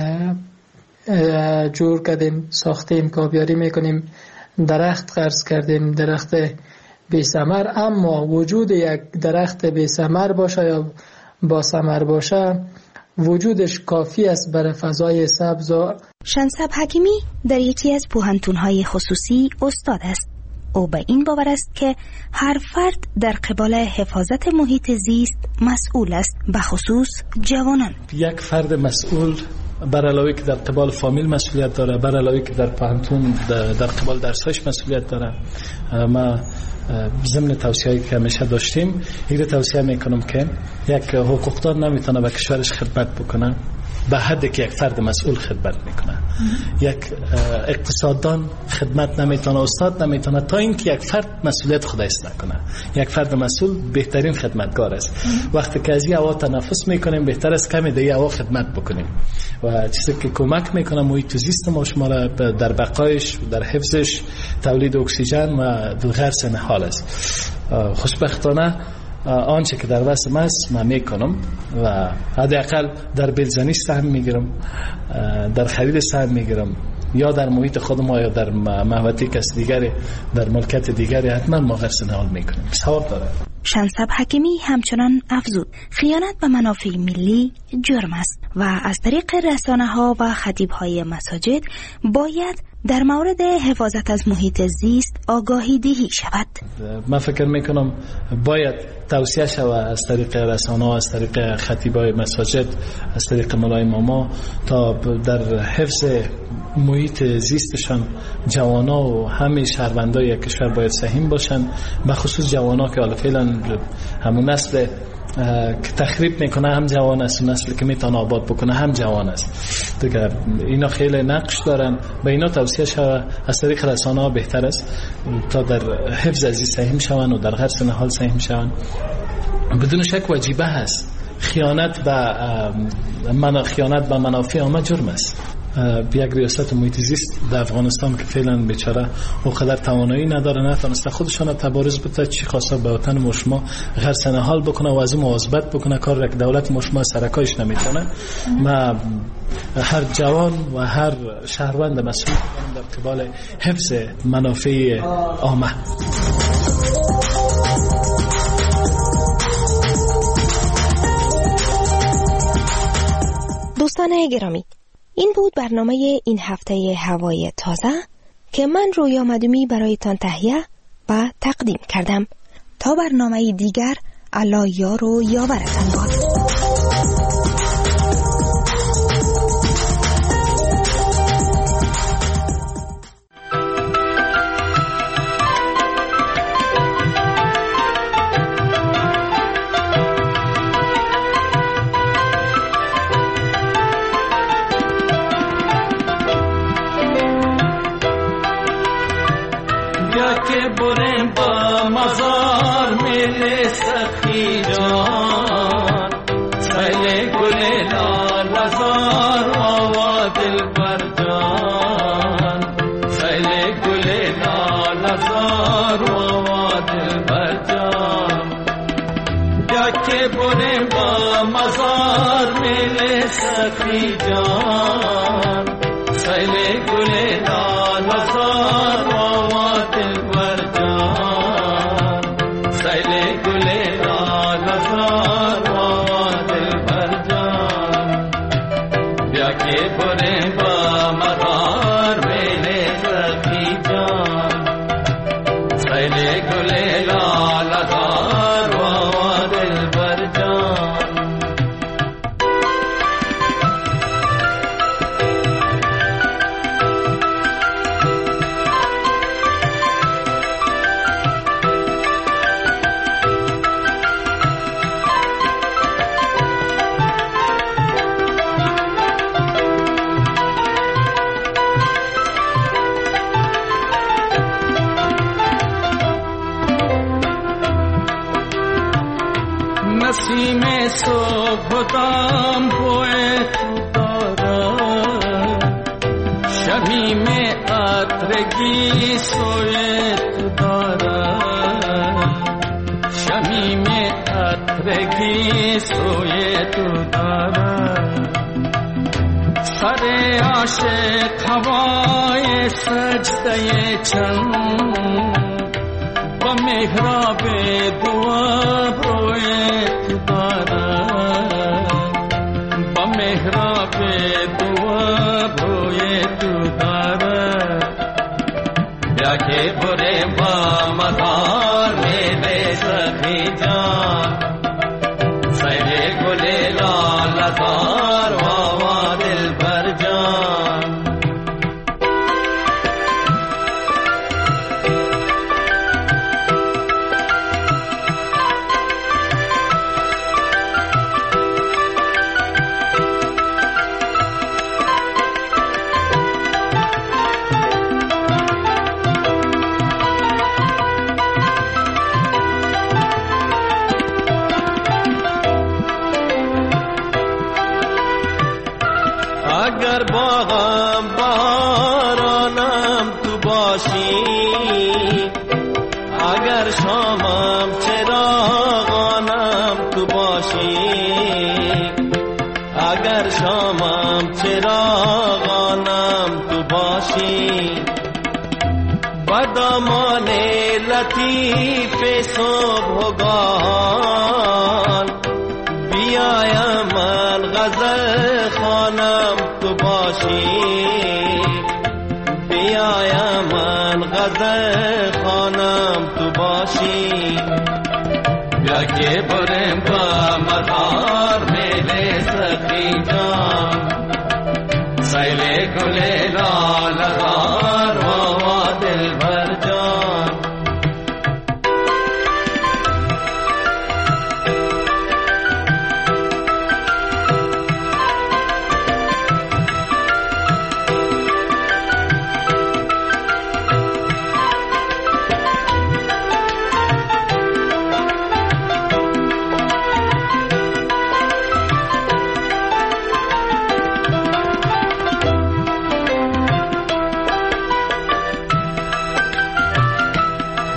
جور کردیم، ساختیم، کابیاری میکنیم، درخت غرس کردیم، درخت بی ثمر. اما وجود یک درخت بی ثمر باشه یا با ثمر باشه وجودش کافی است برای فضای سبز. شنسب حکیمی در یکی از پوهنتون‌های خصوصی استاد است. او به این باور است که هر فرد در قبال حفاظت محیط زیست مسئول است، به خصوص جوانان. یک فرد مسئول بر علاوه که در قبال فامیل مسئولیت داره، بر علاوه که در پانتون در قبال درسش مسئولیت داره. ما ضمن توصیه‌ای که همیشه داشتیم این توصیه میکنم که یک حقوقدار نمیتونه به کشورش خدمت بکنه به حدی که یک فرد مسئول خدمت میکنه. یک اقتصاددان خدمت نمیتونه، استاد نمیتونه تا اینکه یک فرد مسئولیت خودش نکنه. یک فرد مسئول بهترین خدمتگار است. وقتی که از این هوا تنفس میکنیم بهتر است کمی در این هوا خدمت بکنیم و چیزی که کمک میکنه محیط زیست ما شما را در بقایش، در حفظش، تولید اکسیژن و غرس نهال است. خوشبختانه آنچه که در وسط است من میکنم و حداقل در بلزنی سهم میگیرم، در خرید سهم میگیرم، یا در محیط خودم یا در محوطه کس دیگری، در ملکت دیگری حتما ما غرس نهال میکنیم. ثواب داره. شنسب حکیمی همچنان افزود خیانت به منافع ملی جرم است و از طریق رسانه ها و خطیب های مساجد باید در مورد حفاظت از محیط زیست آگاهی دهی شود. من فکر میکنم باید توصیه شود از طریق رسانه ها، از طریق خطیب های مساجد، از طریق مولای ماما تا در حفظ محیط زیستشان جوانا و همه شهروندای کشور باید سهم باشن، به خصوص جوانا که حالا فعلا همون نسل که تخریب میکنه هم جوان است و نسلی که میتونه آباد بکنه هم جوان است دیگه. اینا خیلی نقش دارن، به اینا توصیه شود از طریق رسانه ها بهتر است تا در حفظ ازی سهم شون و در غرس نهال سهم شون. بدون شک واجبه هست. خیانت به من خیانت به منافع عامه جرم است. یک ریاست محیط زیست در افغانستان که فعلا بیچاره اونقدر توانایی نداره، نتونسته خودشان تبارز بده، چی خواسته به وطن ما شما هر سنه حال بکنه و از مواظبت بکنه، کار یک دولت ما شما سرکایش نمیتونه. ما هر جوان و هر شهروند مسئول در قبال حفظ منافع عامه. دوستان گرامی، این بود برنامه این هفته هوای تازه که من رویا مدومی برایتان تهیه و تقدیم کردم. تا برنامه دیگر، الله یار و یاورتان باد.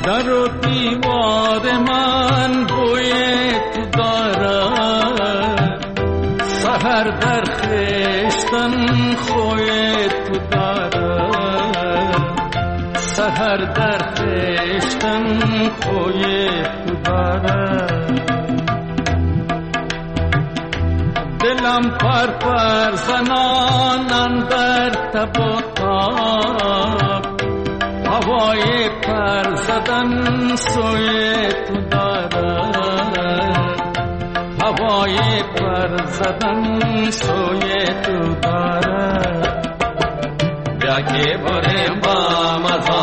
در و دیوار من بوی تو دارد، سحر در خشتن خوی تو دارد، سحر در خشتن خوی تو دارد. دلم پر پر زنان اندر تب و تاب، هوای پر زدن سوی تو دارد، هوای پر زدن سوی تو دارد. بیا که بریم با مزار